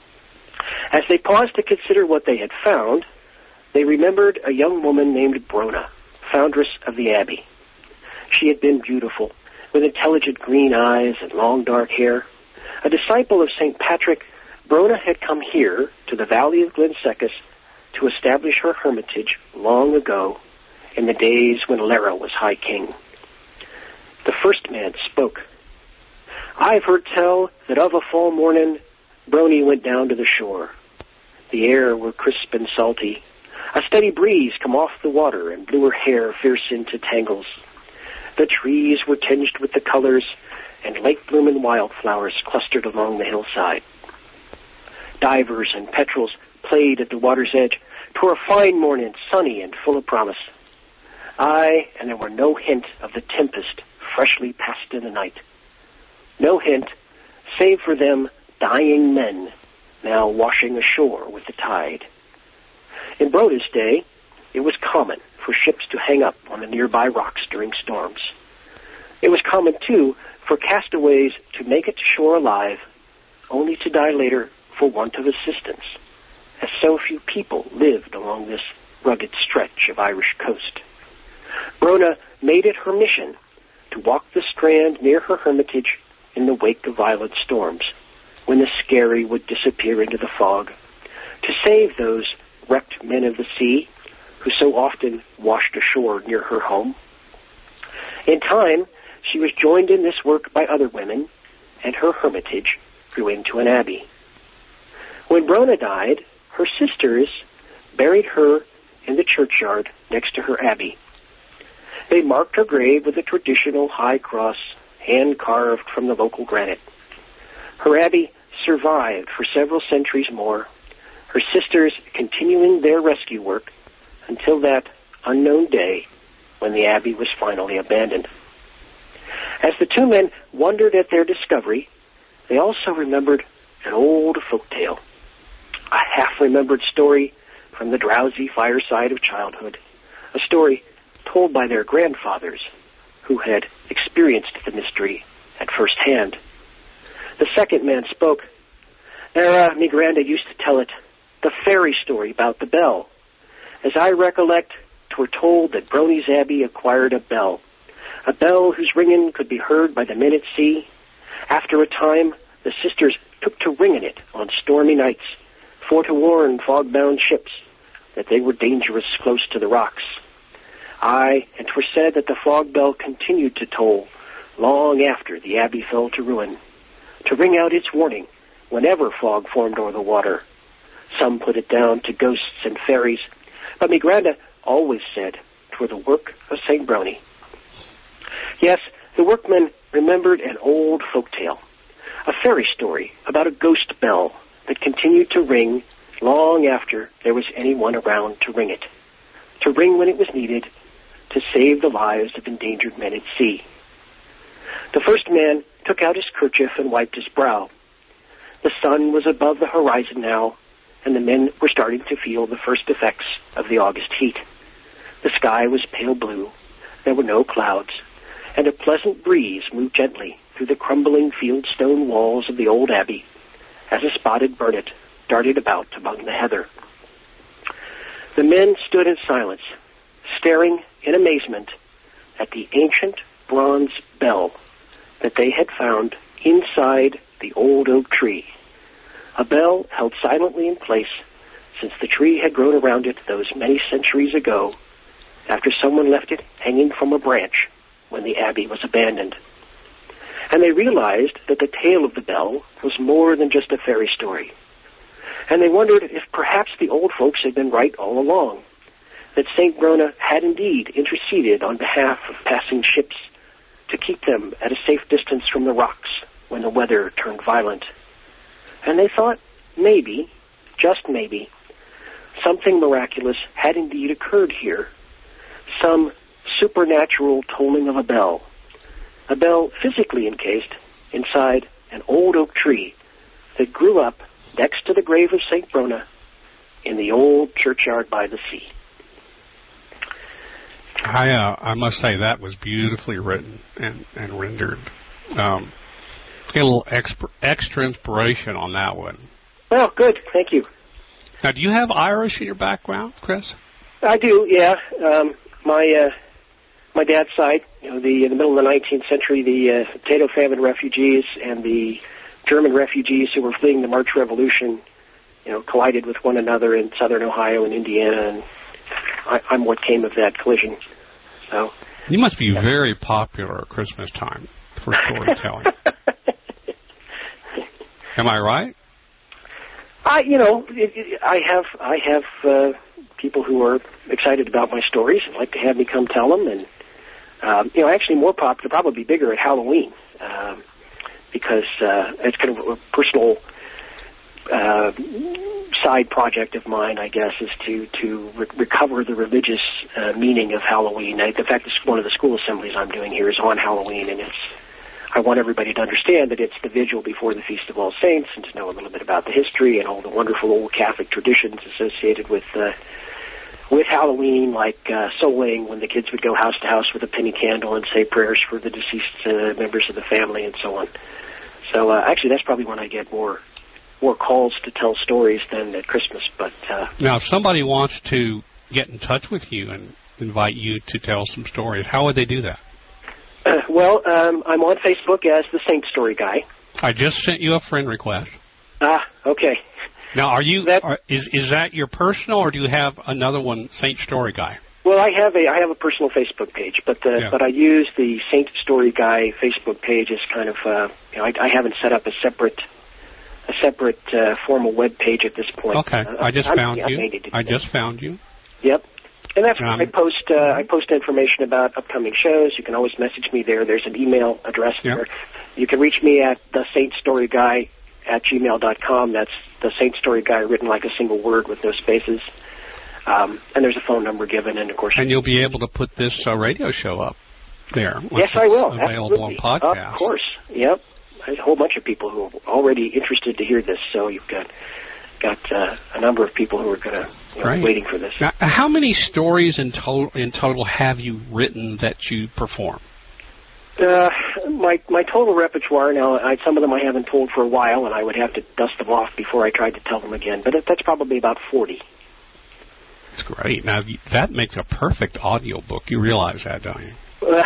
Speaker 3: As they paused to consider what they had found, they remembered a young woman named Brona, foundress of the abbey. She had been beautiful, with intelligent green eyes and long dark hair. A disciple of Saint Patrick, Brona had come here to the valley of Glensekis to establish her hermitage long ago, in the days when Lara was High King. The first man spoke. I've heard tell that of a fall morning, Brony went down to the shore. The air were crisp and salty. A steady breeze come off the water and blew her hair fierce into tangles. The trees were tinged with the colors, and late-blooming wildflowers clustered along the hillside. Divers and petrels played at the water's edge. 'Twere a fine morning, sunny and full of promise. Aye, and there were no hint of the tempest freshly passed in the night. No hint, save for them dying men now washing ashore with the tide. In Broda's day, it was common for ships to hang up on the nearby rocks during storms. It was common, too, for castaways to make it to shore alive, only to die later for want of assistance, as so few people lived along this rugged stretch of Irish coast. Brona made it her mission to walk the strand near her hermitage in the wake of violent storms, when the skerry would disappear into the fog, to save those wrecked men of the sea who so often washed ashore near her home. In time, she was joined in this work by other women, and her hermitage grew into an abbey. When Brona died, her sisters buried her in the churchyard next to her abbey. They marked her grave with a traditional high cross, hand-carved from the local granite. Her abbey survived for several centuries more, her sisters continuing their rescue work until that unknown day when the abbey was finally abandoned. As the two men wondered at their discovery, they also remembered an old folk tale, a half-remembered story from the drowsy fireside of childhood, a story told by their grandfathers who had experienced the mystery at first hand. The second man spoke. Era, me granda used to tell it, the fairy story about the bell. As I recollect, 'twere told that Brony's Abbey acquired a bell, a bell whose ringing could be heard by the men at sea. After a time, the sisters took to ringing it on stormy nights, for to warn fog-bound ships that they were dangerous close to the rocks. Aye, and 'twere said that the fog bell continued to toll long after the abbey fell to ruin, to ring out its warning whenever fog formed o'er the water. Some put it down to ghosts and fairies, but me granda always said 'twere the work of Saint Brony. Yes, the workmen remembered an old folk tale, a fairy story about a ghost bell that continued to ring long after there was anyone around to ring it, to ring when it was needed, to save the lives of endangered men at sea. The first man took out his kerchief and wiped his brow. The sun was above the horizon now, and the men were starting to feel the first effects of the August heat. The sky was pale blue, there were no clouds, and a pleasant breeze moved gently through the crumbling fieldstone walls of the old abbey as a spotted burnet darted about among the heather. The men stood in silence, staring in amazement at the ancient bronze bell that they had found inside the old oak tree, a bell held silently in place since the tree had grown around it those many centuries ago after someone left it hanging from a branch when the abbey was abandoned. And they realized that the tale of the bell was more than just a fairy story. And they wondered if perhaps the old folks had been right all along, that Saint Brona had indeed interceded on behalf of passing ships to keep them at a safe distance from the rocks when the weather turned violent. And they thought maybe, just maybe, something miraculous had indeed occurred here, some supernatural tolling of a bell, a bell physically encased inside an old oak tree that grew up next to the grave of Saint Brona in the old churchyard by the sea.
Speaker 2: I uh, I must say that was beautifully written and, and rendered. Um, get a little extra, extra inspiration on that one.
Speaker 3: Well, good. Thank you.
Speaker 2: Now, do you have Irish in your background, Chris?
Speaker 3: I do, yeah. Um, my uh, my dad's side, you know, the in the middle of the nineteenth century, the uh, potato famine refugees and the German refugees who were fleeing the March Revolution, you know, collided with one another in southern Ohio and Indiana, and I, I'm what came of that collision. So
Speaker 2: you must be yeah. very popular at Christmas time for storytelling. Am I right?
Speaker 3: I, you know, it, it, I have I have uh, people who are excited about my stories and like to have me come tell them, and um, you know, actually more popular, probably bigger at Halloween, um, because uh, it's kind of a personal uh, side project of mine, I guess, is to to re- recover the religious uh, meaning of Halloween. I, in fact, this, one of the school assemblies I'm doing here is on Halloween, and it's I want everybody to understand that it's the vigil before the Feast of All Saints, and to know a little bit about the history and all the wonderful old Catholic traditions associated with uh, with Halloween, like uh, souling, when the kids would go house to house with a penny candle and say prayers for the deceased uh, members of the family, and so on. So uh, actually, that's probably when I get more more calls to tell stories than at Christmas. But uh,
Speaker 2: now, if somebody wants to get in touch with you and invite you to tell some stories, how would they do that?
Speaker 3: Uh, well, um, I'm on Facebook as the Saint Story Guy.
Speaker 2: I just sent you a friend request.
Speaker 3: Ah, okay.
Speaker 2: Now, are you?
Speaker 3: That,
Speaker 2: are, is is that your personal, or do you have another one, Saint Story Guy?
Speaker 3: Well, I have a I have a personal Facebook page, but uh,
Speaker 2: yeah.
Speaker 3: but I use the Saint Story Guy Facebook page as kind of uh, you know I, I haven't set up a separate a separate uh, formal web page at this point.
Speaker 2: Okay,
Speaker 3: uh,
Speaker 2: I just
Speaker 3: I'm,
Speaker 2: found
Speaker 3: I'm
Speaker 2: you. I
Speaker 3: that.
Speaker 2: just found you.
Speaker 3: Yep. And that's where
Speaker 2: um,
Speaker 3: I post uh, I post information about upcoming shows. You can always message me there. There's an email address
Speaker 2: yeah.
Speaker 3: there. You can reach me at the Saint Story Guy at gmail dot com. That's the Saint Story Guy written like a single word with no spaces. Um, and there's a phone number given, and of course...
Speaker 2: And you'll be able to put this uh, radio show up there.
Speaker 3: Yes, I will.
Speaker 2: Available
Speaker 3: Absolutely.
Speaker 2: on podcast.
Speaker 3: Of course. Yep. There's a whole bunch of people who are already interested to hear this, so you've got got uh, a number of people who are going to you know, waiting for this.
Speaker 2: Now, how many stories in total in total have you written that you perform?
Speaker 3: Uh, my my total repertoire now. I, some of them I haven't told for a while, and I would have to dust them off before I tried to tell them again. But it, that's probably about forty.
Speaker 2: That's great. Now that makes a perfect audio book. You realize that, don't you?
Speaker 3: Uh,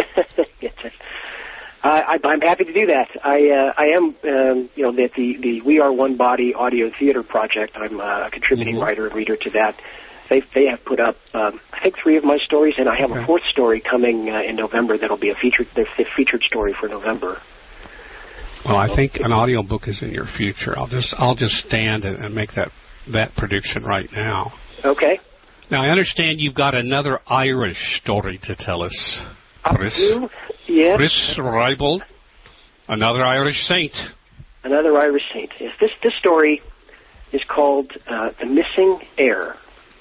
Speaker 3: I, I'm happy to do that. I uh, I am um, you know the, the the We Are One Body audio theater project. I'm a contributing
Speaker 2: mm-hmm.
Speaker 3: writer and reader to that. They they have put up um, I think three of my stories, and I have okay. a fourth story coming uh, in November. That'll be a featured the featured story for November.
Speaker 2: Well, I think an audio book is in your future. I'll just I'll just stand and, and make that that prediction right now.
Speaker 3: Okay.
Speaker 2: Now, I understand you've got another Irish story to tell us, Chris.
Speaker 3: Uh, yes.
Speaker 2: Chris Reibold, another Irish saint.
Speaker 3: Another Irish saint. Yes. This this story is called uh, The Missing Heir.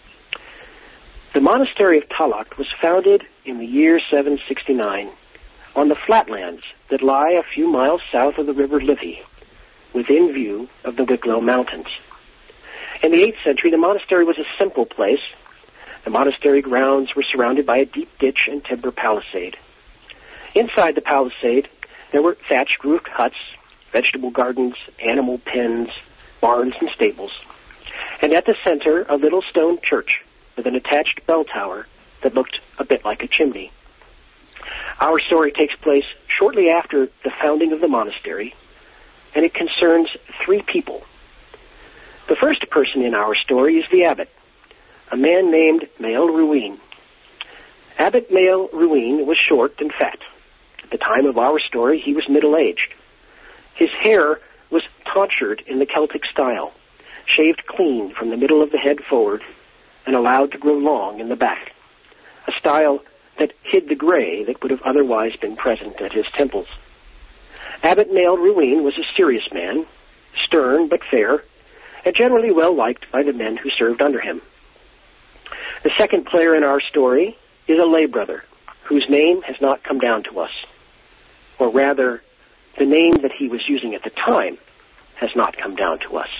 Speaker 3: The monastery of Tallaght was founded in the year seven sixty-nine on the flatlands that lie a few miles south of the River Liffey, within view of the Wicklow Mountains. In the eighth century, the monastery was a simple place. The monastery grounds were surrounded by a deep ditch and timber palisade. Inside the palisade, there were thatched roofed huts, vegetable gardens, animal pens, barns, and stables. And at the center, a little stone church with an attached bell tower that looked a bit like a chimney. Our story takes place shortly after the founding of the monastery, and it concerns three people. The first person in our story is the abbot, a man named Mael Ruin. Abbot Mael Ruin was short and fat. At the time of our story, he was middle-aged. His hair was tonsured in the Celtic style, shaved clean from the middle of the head forward, and allowed to grow long in the back, a style that hid the gray that would have otherwise been present at his temples. Abbot Mael Ruin was a serious man, stern but fair, and generally well-liked by the men who served under him. The second player in our story is a lay brother, whose name has not come down to us. Or rather, the name that he was using at the time has not come down to us.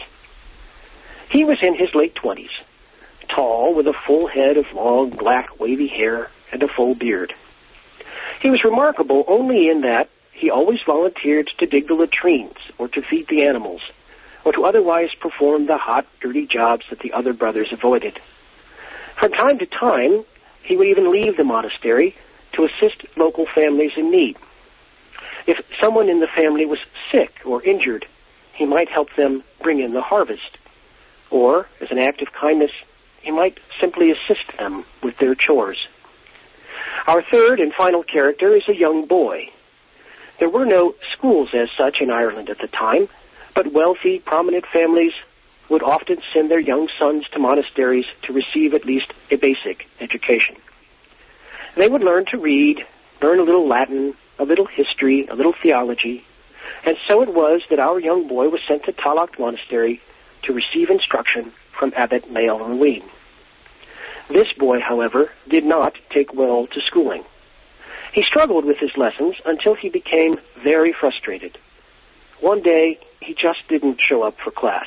Speaker 3: He was in his late twenties, tall, with a full head of long, black, wavy hair and a full beard. He was remarkable only in that he always volunteered to dig the latrines or to feed the animals, or to otherwise perform the hot, dirty jobs that the other brothers avoided. From time to time, he would even leave the monastery to assist local families in need. If someone in the family was sick or injured, he might help them bring in the harvest. Or, as an act of kindness, he might simply assist them with their chores. Our third and final character is a young boy. There were no schools as such in Ireland at the time, but wealthy, prominent families would often send their young sons to monasteries to receive at least a basic education. They would learn to read, learn a little Latin, a little history, a little theology, and so it was that our young boy was sent to Tallaght Monastery to receive instruction from Abbot Mael Ruin. This boy, however, did not take well to schooling. He struggled with his lessons until he became very frustrated. One day, he just didn't show up for class.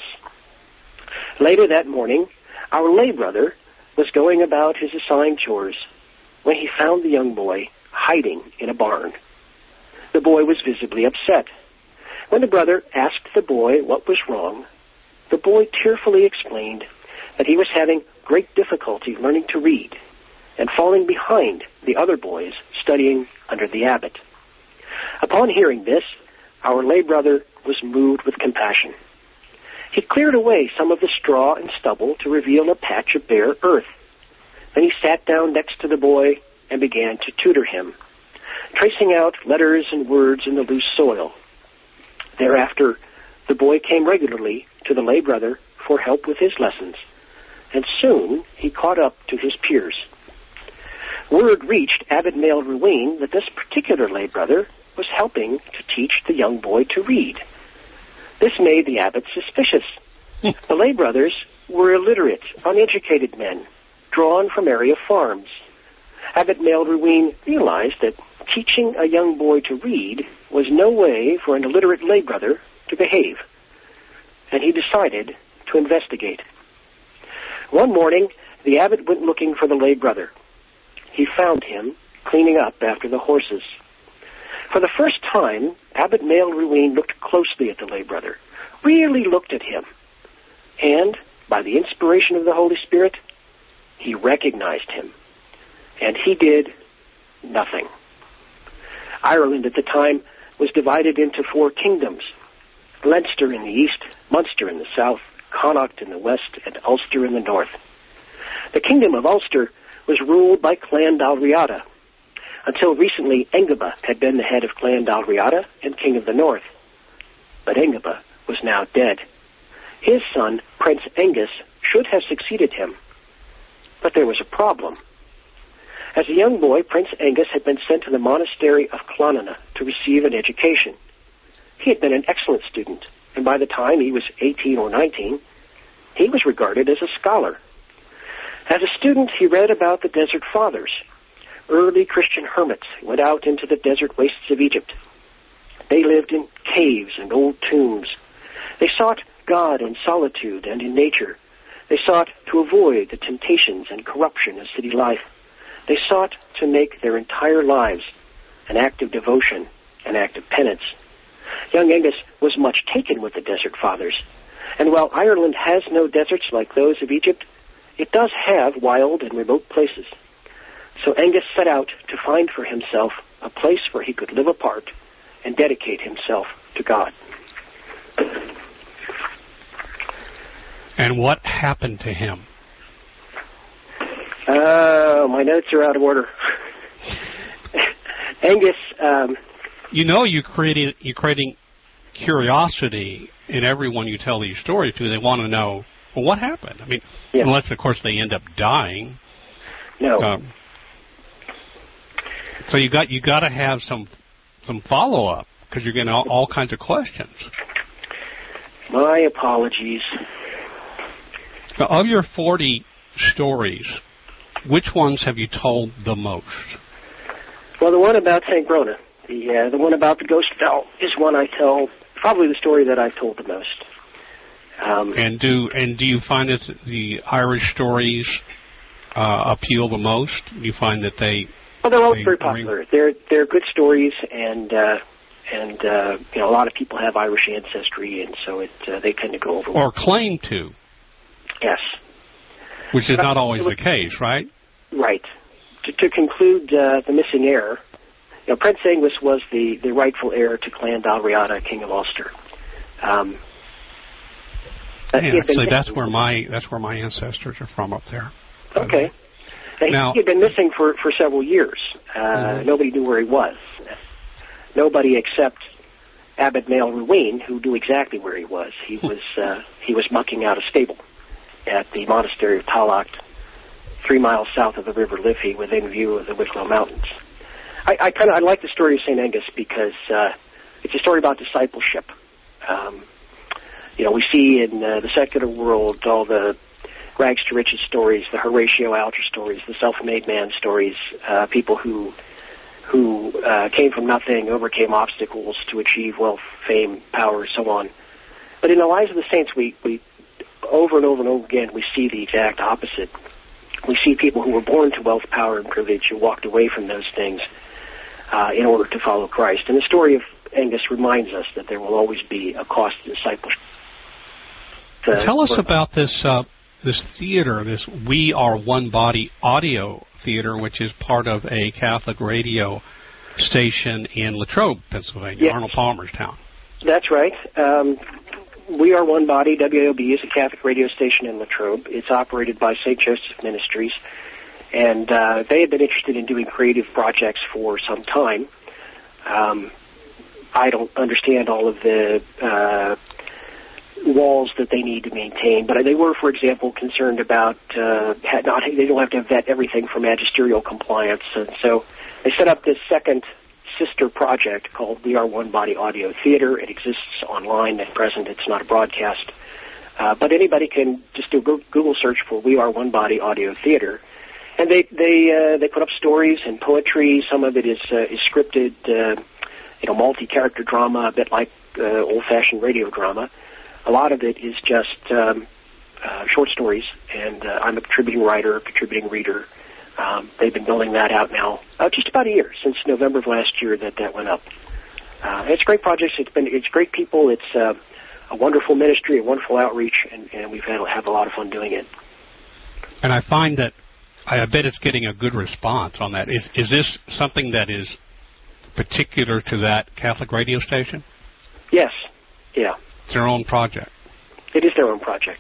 Speaker 3: Later that morning, our lay brother was going about his assigned chores when he found the young boy hiding in a barn. The boy was visibly upset. When the brother asked the boy what was wrong, the boy tearfully explained that he was having great difficulty learning to read and falling behind the other boys studying under the abbot. Upon hearing this, our lay brother was moved with compassion. He cleared away some of the straw and stubble to reveal a patch of bare earth. Then he sat down next to the boy and began to tutor him, tracing out letters and words in the loose soil. Thereafter, the boy came regularly to the lay brother for help with his lessons, and soon he caught up to his peers. Word reached Abbot Mael Ruin that this particular lay brother was helping to teach the young boy to read. This made the abbot suspicious. The lay brothers were illiterate, uneducated men, drawn from area farms. Abbot Maelruine realized that teaching a young boy to read was no way for an illiterate lay brother to behave, and he decided to investigate. One morning, the abbot went looking for the lay brother. He found him cleaning up after the horses. For the first time, Abbot Maelruine looked closely at the lay brother, really looked at him, and by the inspiration of the Holy Spirit, he recognized him, and he did nothing. Ireland at the time was divided into four kingdoms: Leinster in the east, Munster in the south, Connaught in the west, and Ulster in the north. The kingdom of Ulster was ruled by Clan Dalriada. Until recently, Engeba had been the head of Clan Dalriada and king of the north. But Engeba was now dead. His son, Prince Angus, should have succeeded him. But there was a problem. As a young boy, Prince Angus had been sent to the monastery of Clonana to receive an education. He had been an excellent student, and by the time he was eighteen or nineteen, he was regarded as a scholar. As a student, he read about the Desert Fathers, early Christian hermits who went out into the desert wastes of Egypt. They lived in caves and old tombs. They sought God in solitude and in nature. They sought to avoid the temptations and corruption of city life. They sought to make their entire lives an act of devotion, an act of penance. Young Angus was much taken with the Desert Fathers. And while Ireland has no deserts like those of Egypt, it does have wild and remote places. So Angus set out to find for himself a place where he could live apart and dedicate himself to God.
Speaker 2: And what happened to him?
Speaker 3: Uh, my notes are out of order. Angus... Um,
Speaker 2: you know you're creating, you're creating curiosity in everyone you tell these stories to. They want to know, well, what happened? I mean, yes. Unless, of course, they end up dying.
Speaker 3: No.
Speaker 2: Um, so you got you got to have some some follow up because you're getting all, all kinds of questions.
Speaker 3: My apologies.
Speaker 2: Now, of your forty stories, which ones have you told the most?
Speaker 3: Well, the one about Saint Brona, the uh, the one about the ghost bell, is one I tell. Probably the story that I've told the most. Um,
Speaker 2: and do and do you find that the Irish stories uh, appeal the most? Do you find that they?
Speaker 3: Well, they're all
Speaker 2: they
Speaker 3: very popular. Bring... They're they're good stories, and uh, and uh, you know a lot of people have Irish ancestry, and so it uh, they tend to go over.
Speaker 2: Or claim to.
Speaker 3: Yes.
Speaker 2: Which is not always the case, right?
Speaker 3: Right. To, to conclude uh, the missing heir, you know, Prince Angus was the, the rightful heir to Clan Dalriada, King of Ulster. Um,
Speaker 2: yeah, actually, that's where my that's where my ancestors are from up there.
Speaker 3: Okay. Now,
Speaker 2: now,
Speaker 3: he had been missing for, for several years. Uh,
Speaker 2: mm-hmm.
Speaker 3: Nobody knew where he was. Nobody except Abbot Maelruine, who knew exactly where he was. He was uh, he was mucking out a stable at the monastery of Tallaght, three miles south of the River Liffey, within view of the Wicklow Mountains. I, I kind of I like the story of Saint Angus because uh, it's a story about discipleship. Um, you know, we see in uh, the secular world all the rags to riches stories, the Horatio Alger stories, the self-made man stories, uh, people who who uh, came from nothing, overcame obstacles to achieve wealth, fame, power, so on. But in the lives of the saints, we, we over and over and over again, we see the exact opposite. We see people who were born to wealth, power, and privilege who walked away from those things uh, in order to follow Christ. And the story of Angus reminds us that there will always be a cost to discipleship. Uh,
Speaker 2: Tell us about this uh, this theater, this We Are One Body audio theater, which is part of a Catholic radio station in Latrobe, Pennsylvania,
Speaker 3: yes.
Speaker 2: Arnold Palmer's town.
Speaker 3: That's right. Um, We Are One Body, W A O B, is a Catholic radio station in Latrobe. It's operated by Saint Joseph Ministries, and uh, they have been interested in doing creative projects for some time. Um, I don't understand all of the uh, walls that they need to maintain, but they were, for example, concerned about uh, had not they don't have to vet everything for magisterial compliance, and so they set up this second sister project called We Are One Body Audio Theater. It exists online at present. It's not a broadcast. Uh, but anybody can just do a Google search for We Are One Body Audio Theater. And they they uh, they put up stories and poetry. Some of it is uh, is scripted, uh, you know, multi-character drama, a bit like uh, old-fashioned radio drama. A lot of it is just um, uh, short stories, and uh, I'm a contributing writer, a contributing reader. Um, they've been building that out now uh, just about a year, since November of last year that that went up. Uh, it's great projects. It's been it's great people. It's uh, a wonderful ministry, a wonderful outreach, and, and we've had have a lot of fun doing it.
Speaker 2: And I find that I bet it's getting a good response on that. Is is this something that is particular to that Catholic radio station?
Speaker 3: Yes. Yeah.
Speaker 2: It's their own project.
Speaker 3: It is their own project.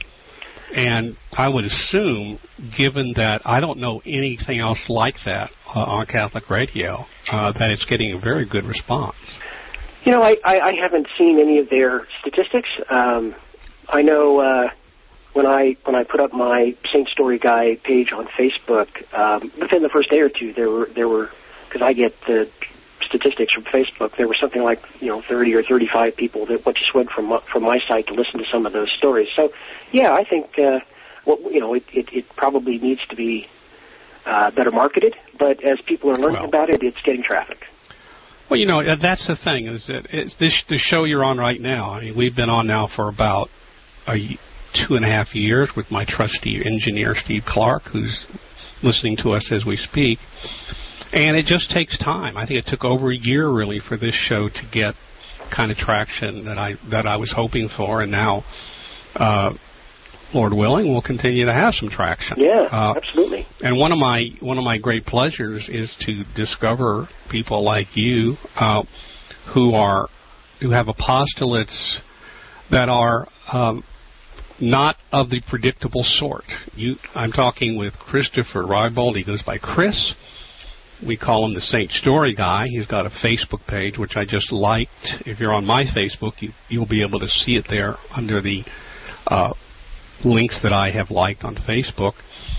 Speaker 2: And I would assume, given that I don't know anything else like that uh, on Catholic radio, uh, that it's getting a very good response.
Speaker 3: You know, I, I, I haven't seen any of their statistics. Um, I know uh, when I when I put up my Saint Story Guy page on Facebook, um, within the first day or two, there were there were because I get the statistics from Facebook. There were something like you know thirty or thirty-five people that just went from from my site to listen to some of those stories. So, yeah, I think uh, well, you know it, it, it probably needs to be uh, better marketed. But as people are learning
Speaker 2: well.
Speaker 3: about it, it's getting traffic.
Speaker 2: Well, you know, that's the thing, is that it's this the show you're on right now. I mean, we've been on now for about a, two and a half years with my trusty engineer, Steve Clark, who's listening to us as we speak. And it just takes time. I think it took over a year, really, for this show to get kind of traction that I that I was hoping for. And now, uh, Lord willing, we'll continue to have some traction.
Speaker 3: Yeah,
Speaker 2: uh,
Speaker 3: absolutely.
Speaker 2: And one of my one of my great pleasures is to discover people like you uh, who are who have apostolates that are um, not of the predictable sort. You, I'm talking with Christopher Rybold. He goes by Chris. We call him the Saint Story Guy. He's got a Facebook page, which I just liked. If you're on my Facebook, you, you'll be able to see it there under the uh, links that I have liked on Facebook.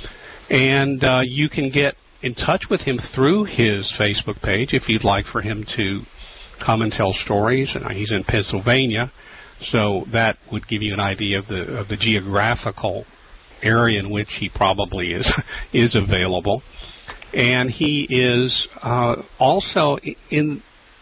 Speaker 2: And uh, you can get in touch with him through his Facebook page if you'd like for him to come and tell stories. And he's in Pennsylvania, so that would give you an idea of the of the geographical area in which he probably is is available. And he is uh, also in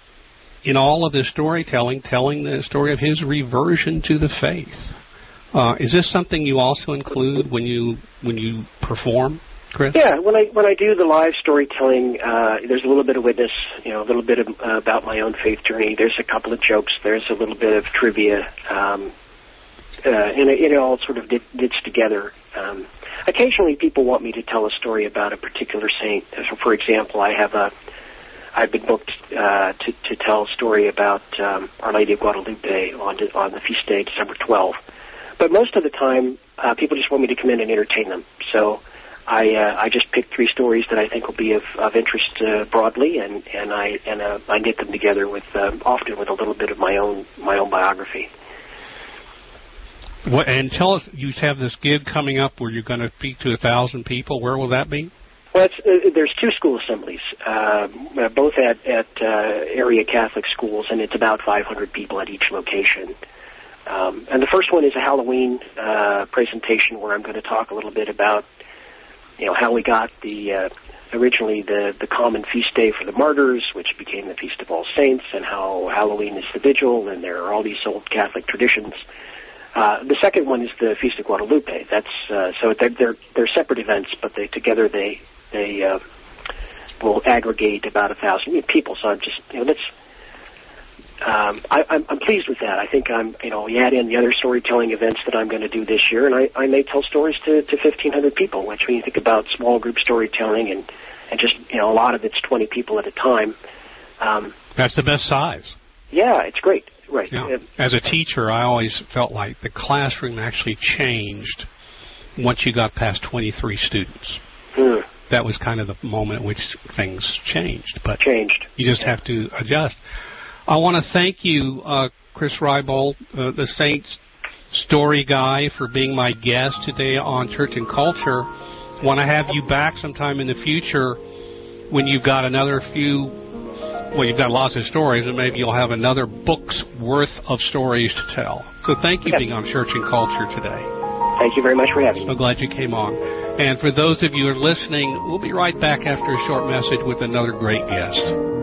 Speaker 2: in all of this storytelling, telling the story of his reversion to the faith. Uh, is this something you also include when you when you perform, Chris?
Speaker 3: Yeah, when I when I do the live storytelling, uh, there's a little bit of witness, you know, a little bit of, uh, about my own faith journey. There's a couple of jokes. There's a little bit of trivia, um, uh, and it, it all sort of did, gets together. Um, occasionally, people want me to tell a story about a particular saint. So, for example, I have a I've been booked uh, to to tell a story about um, Our Lady of Guadalupe on the, on the feast day, December twelfth. But most of the time, uh, people just want me to come in and entertain them. So I uh, I just pick three stories that I think will be of, of interest uh, broadly, and and I and uh, I knit them together with uh, often with a little bit of my own my own biography.
Speaker 2: What, and tell us, you have this gig coming up where you're going to speak to a thousand people. Where will that be?
Speaker 3: Well, it's, uh, there's two school assemblies, uh, both at at uh, area Catholic schools, and it's about five hundred people at each location. Um, and the first one is a Halloween uh, presentation where I'm going to talk a little bit about, you know, how we got the uh, originally the, the common feast day for the martyrs, which became the Feast of All Saints, and how Halloween is the vigil, and there are all these old Catholic traditions. Uh, the second one is the Feast of Guadalupe. That's uh, so they're, they're they're separate events, but they together they they uh, will aggregate about a thousand people. So I'm just you know that's. Um, I, I'm, I'm pleased with that. I think I'm, you know, you add in the other storytelling events that I'm going to do this year, and I, I may tell stories to, to fifteen hundred people, which when you think about small group storytelling and, and just, you know, a lot of it's twenty people at a time. Um,
Speaker 2: That's the best size.
Speaker 3: Yeah, it's great. Right.
Speaker 2: Yeah. As a teacher, I always felt like the classroom actually changed once you got past twenty-three students.
Speaker 3: Hmm.
Speaker 2: That was kind of the moment at which things changed. But
Speaker 3: changed.
Speaker 2: You just
Speaker 3: yeah.
Speaker 2: have to adjust. I want to thank you, uh, Chris Rybold, uh, the Saint Story Guy, for being my guest today on Church and Culture. I want to have you back sometime in the future when you've got another few well, you've got lots of stories, and maybe you'll have another book's worth of stories to tell. So thank you for being on Church and Culture today.
Speaker 3: Thank you very much for having me.
Speaker 2: So glad you came on. And for those of you who are listening, we'll be right back after a short message with another great guest.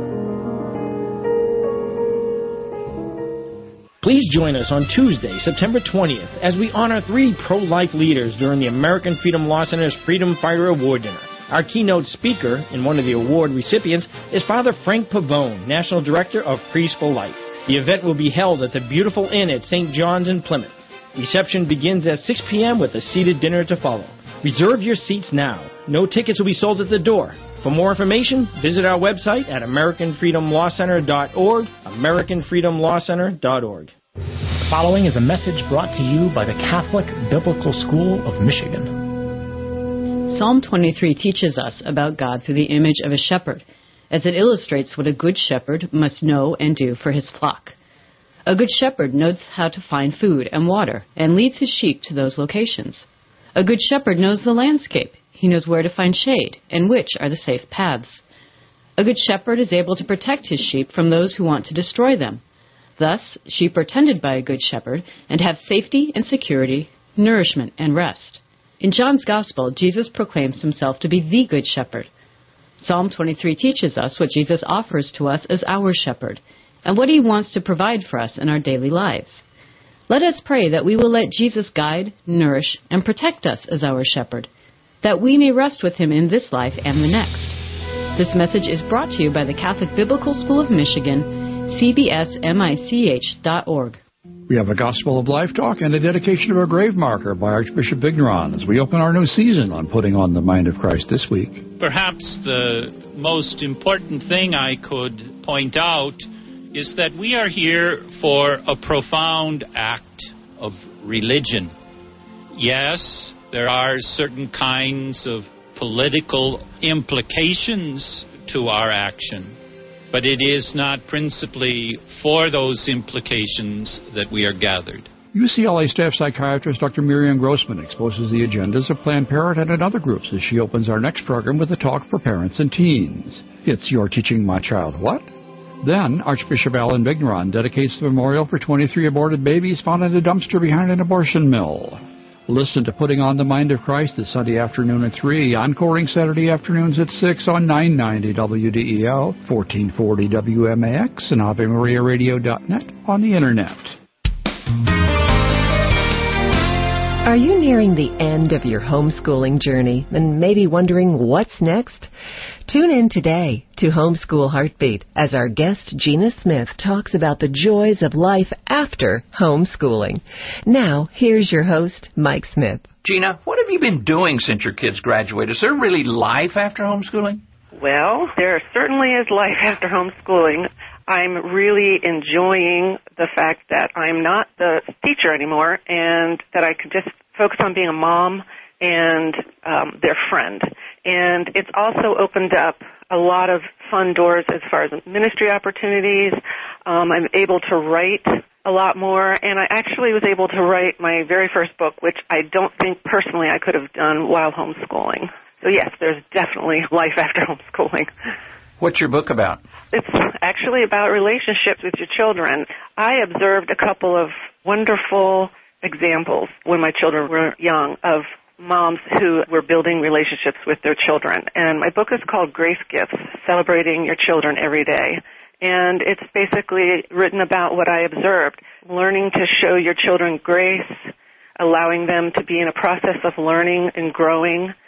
Speaker 9: Please join us on Tuesday, September twentieth, as we honor three pro-life leaders during the American Freedom Law Center's Freedom Fighter Award Dinner. Our keynote speaker and one of the award recipients is Father Frank Pavone, National Director of Priests for Life. The event will be held at the beautiful Inn at Saint John's in Plymouth. Reception begins at six p.m. with a seated dinner to follow. Reserve your seats now. No tickets will be sold at the door. For more information, visit our website at american freedom law center dot org, american freedom law center dot org.
Speaker 10: The following is a message brought to you by the Catholic Biblical School of Michigan.
Speaker 11: Psalm twenty-three teaches us about God through the image of a shepherd, as it illustrates what a good shepherd must know and do for his flock. A good shepherd knows how to find food and water and leads his sheep to those locations. A good shepherd knows the landscape. He knows where to find shade and which are the safe paths. A good shepherd is able to protect his sheep from those who want to destroy them. Thus, sheep are tended by a good shepherd and have safety and security, nourishment and rest. In John's Gospel, Jesus proclaims himself to be the good shepherd. Psalm twenty-three teaches us what Jesus offers to us as our shepherd and what he wants to provide for us in our daily lives. Let us pray that we will let Jesus guide, nourish, and protect us as our shepherd, that we may rest with him in this life and the next. This message is brought to you by the Catholic Biblical School of Michigan, c b s mich dot org.
Speaker 12: We have a Gospel of Life talk and a dedication of a grave marker by Archbishop Vigneron as we open our new season on Putting on the Mind of Christ this week.
Speaker 13: Perhaps the most important thing I could point out is that we are here for a profound act of religion. Yes, there are certain kinds of political implications to our action, but it is not principally for those implications that we are gathered.
Speaker 12: U C L A staff psychiatrist Doctor Miriam Grossman exposes the agendas of Planned Parenthood and other groups as she opens our next program with a talk for parents and teens. It's You're Teaching My Child What? Then, Archbishop Alan Vigneron dedicates the memorial for twenty-three aborted babies found in a dumpster behind an abortion mill. Listen to Putting on the Mind of Christ this Sunday afternoon at three, encoring Saturday afternoons at six on nine ninety W D E O, fourteen forty W M A X, and Ave Maria Radio dot net on the Internet.
Speaker 14: Are you nearing the end of your homeschooling journey and maybe wondering what's next? Tune in today to Homeschool Heartbeat as our guest Gina Smith talks about the joys of life after homeschooling. Now, here's your host, Mike Smith.
Speaker 15: Gina, what have you been doing since your kids graduated? Is there really life after homeschooling?
Speaker 16: Well, there certainly is life after homeschooling. I'm really enjoying the fact that I'm not the teacher anymore and that I could just focus on being a mom and um, their friend. And it's also opened up a lot of fun doors as far as ministry opportunities. Um, I'm able to write a lot more, and I actually was able to write my very first book, which I don't think personally I could have done while homeschooling. So yes, there's definitely life after homeschooling.
Speaker 15: What's your book about?
Speaker 16: It's actually about relationships with your children. I observed a couple of wonderful examples when my children were young of moms who were building relationships with their children. And my book is called Grace Gifts, Celebrating Your Children Every Day. And it's basically written about what I observed, learning to show your children grace, allowing them to be in a process of learning and growing,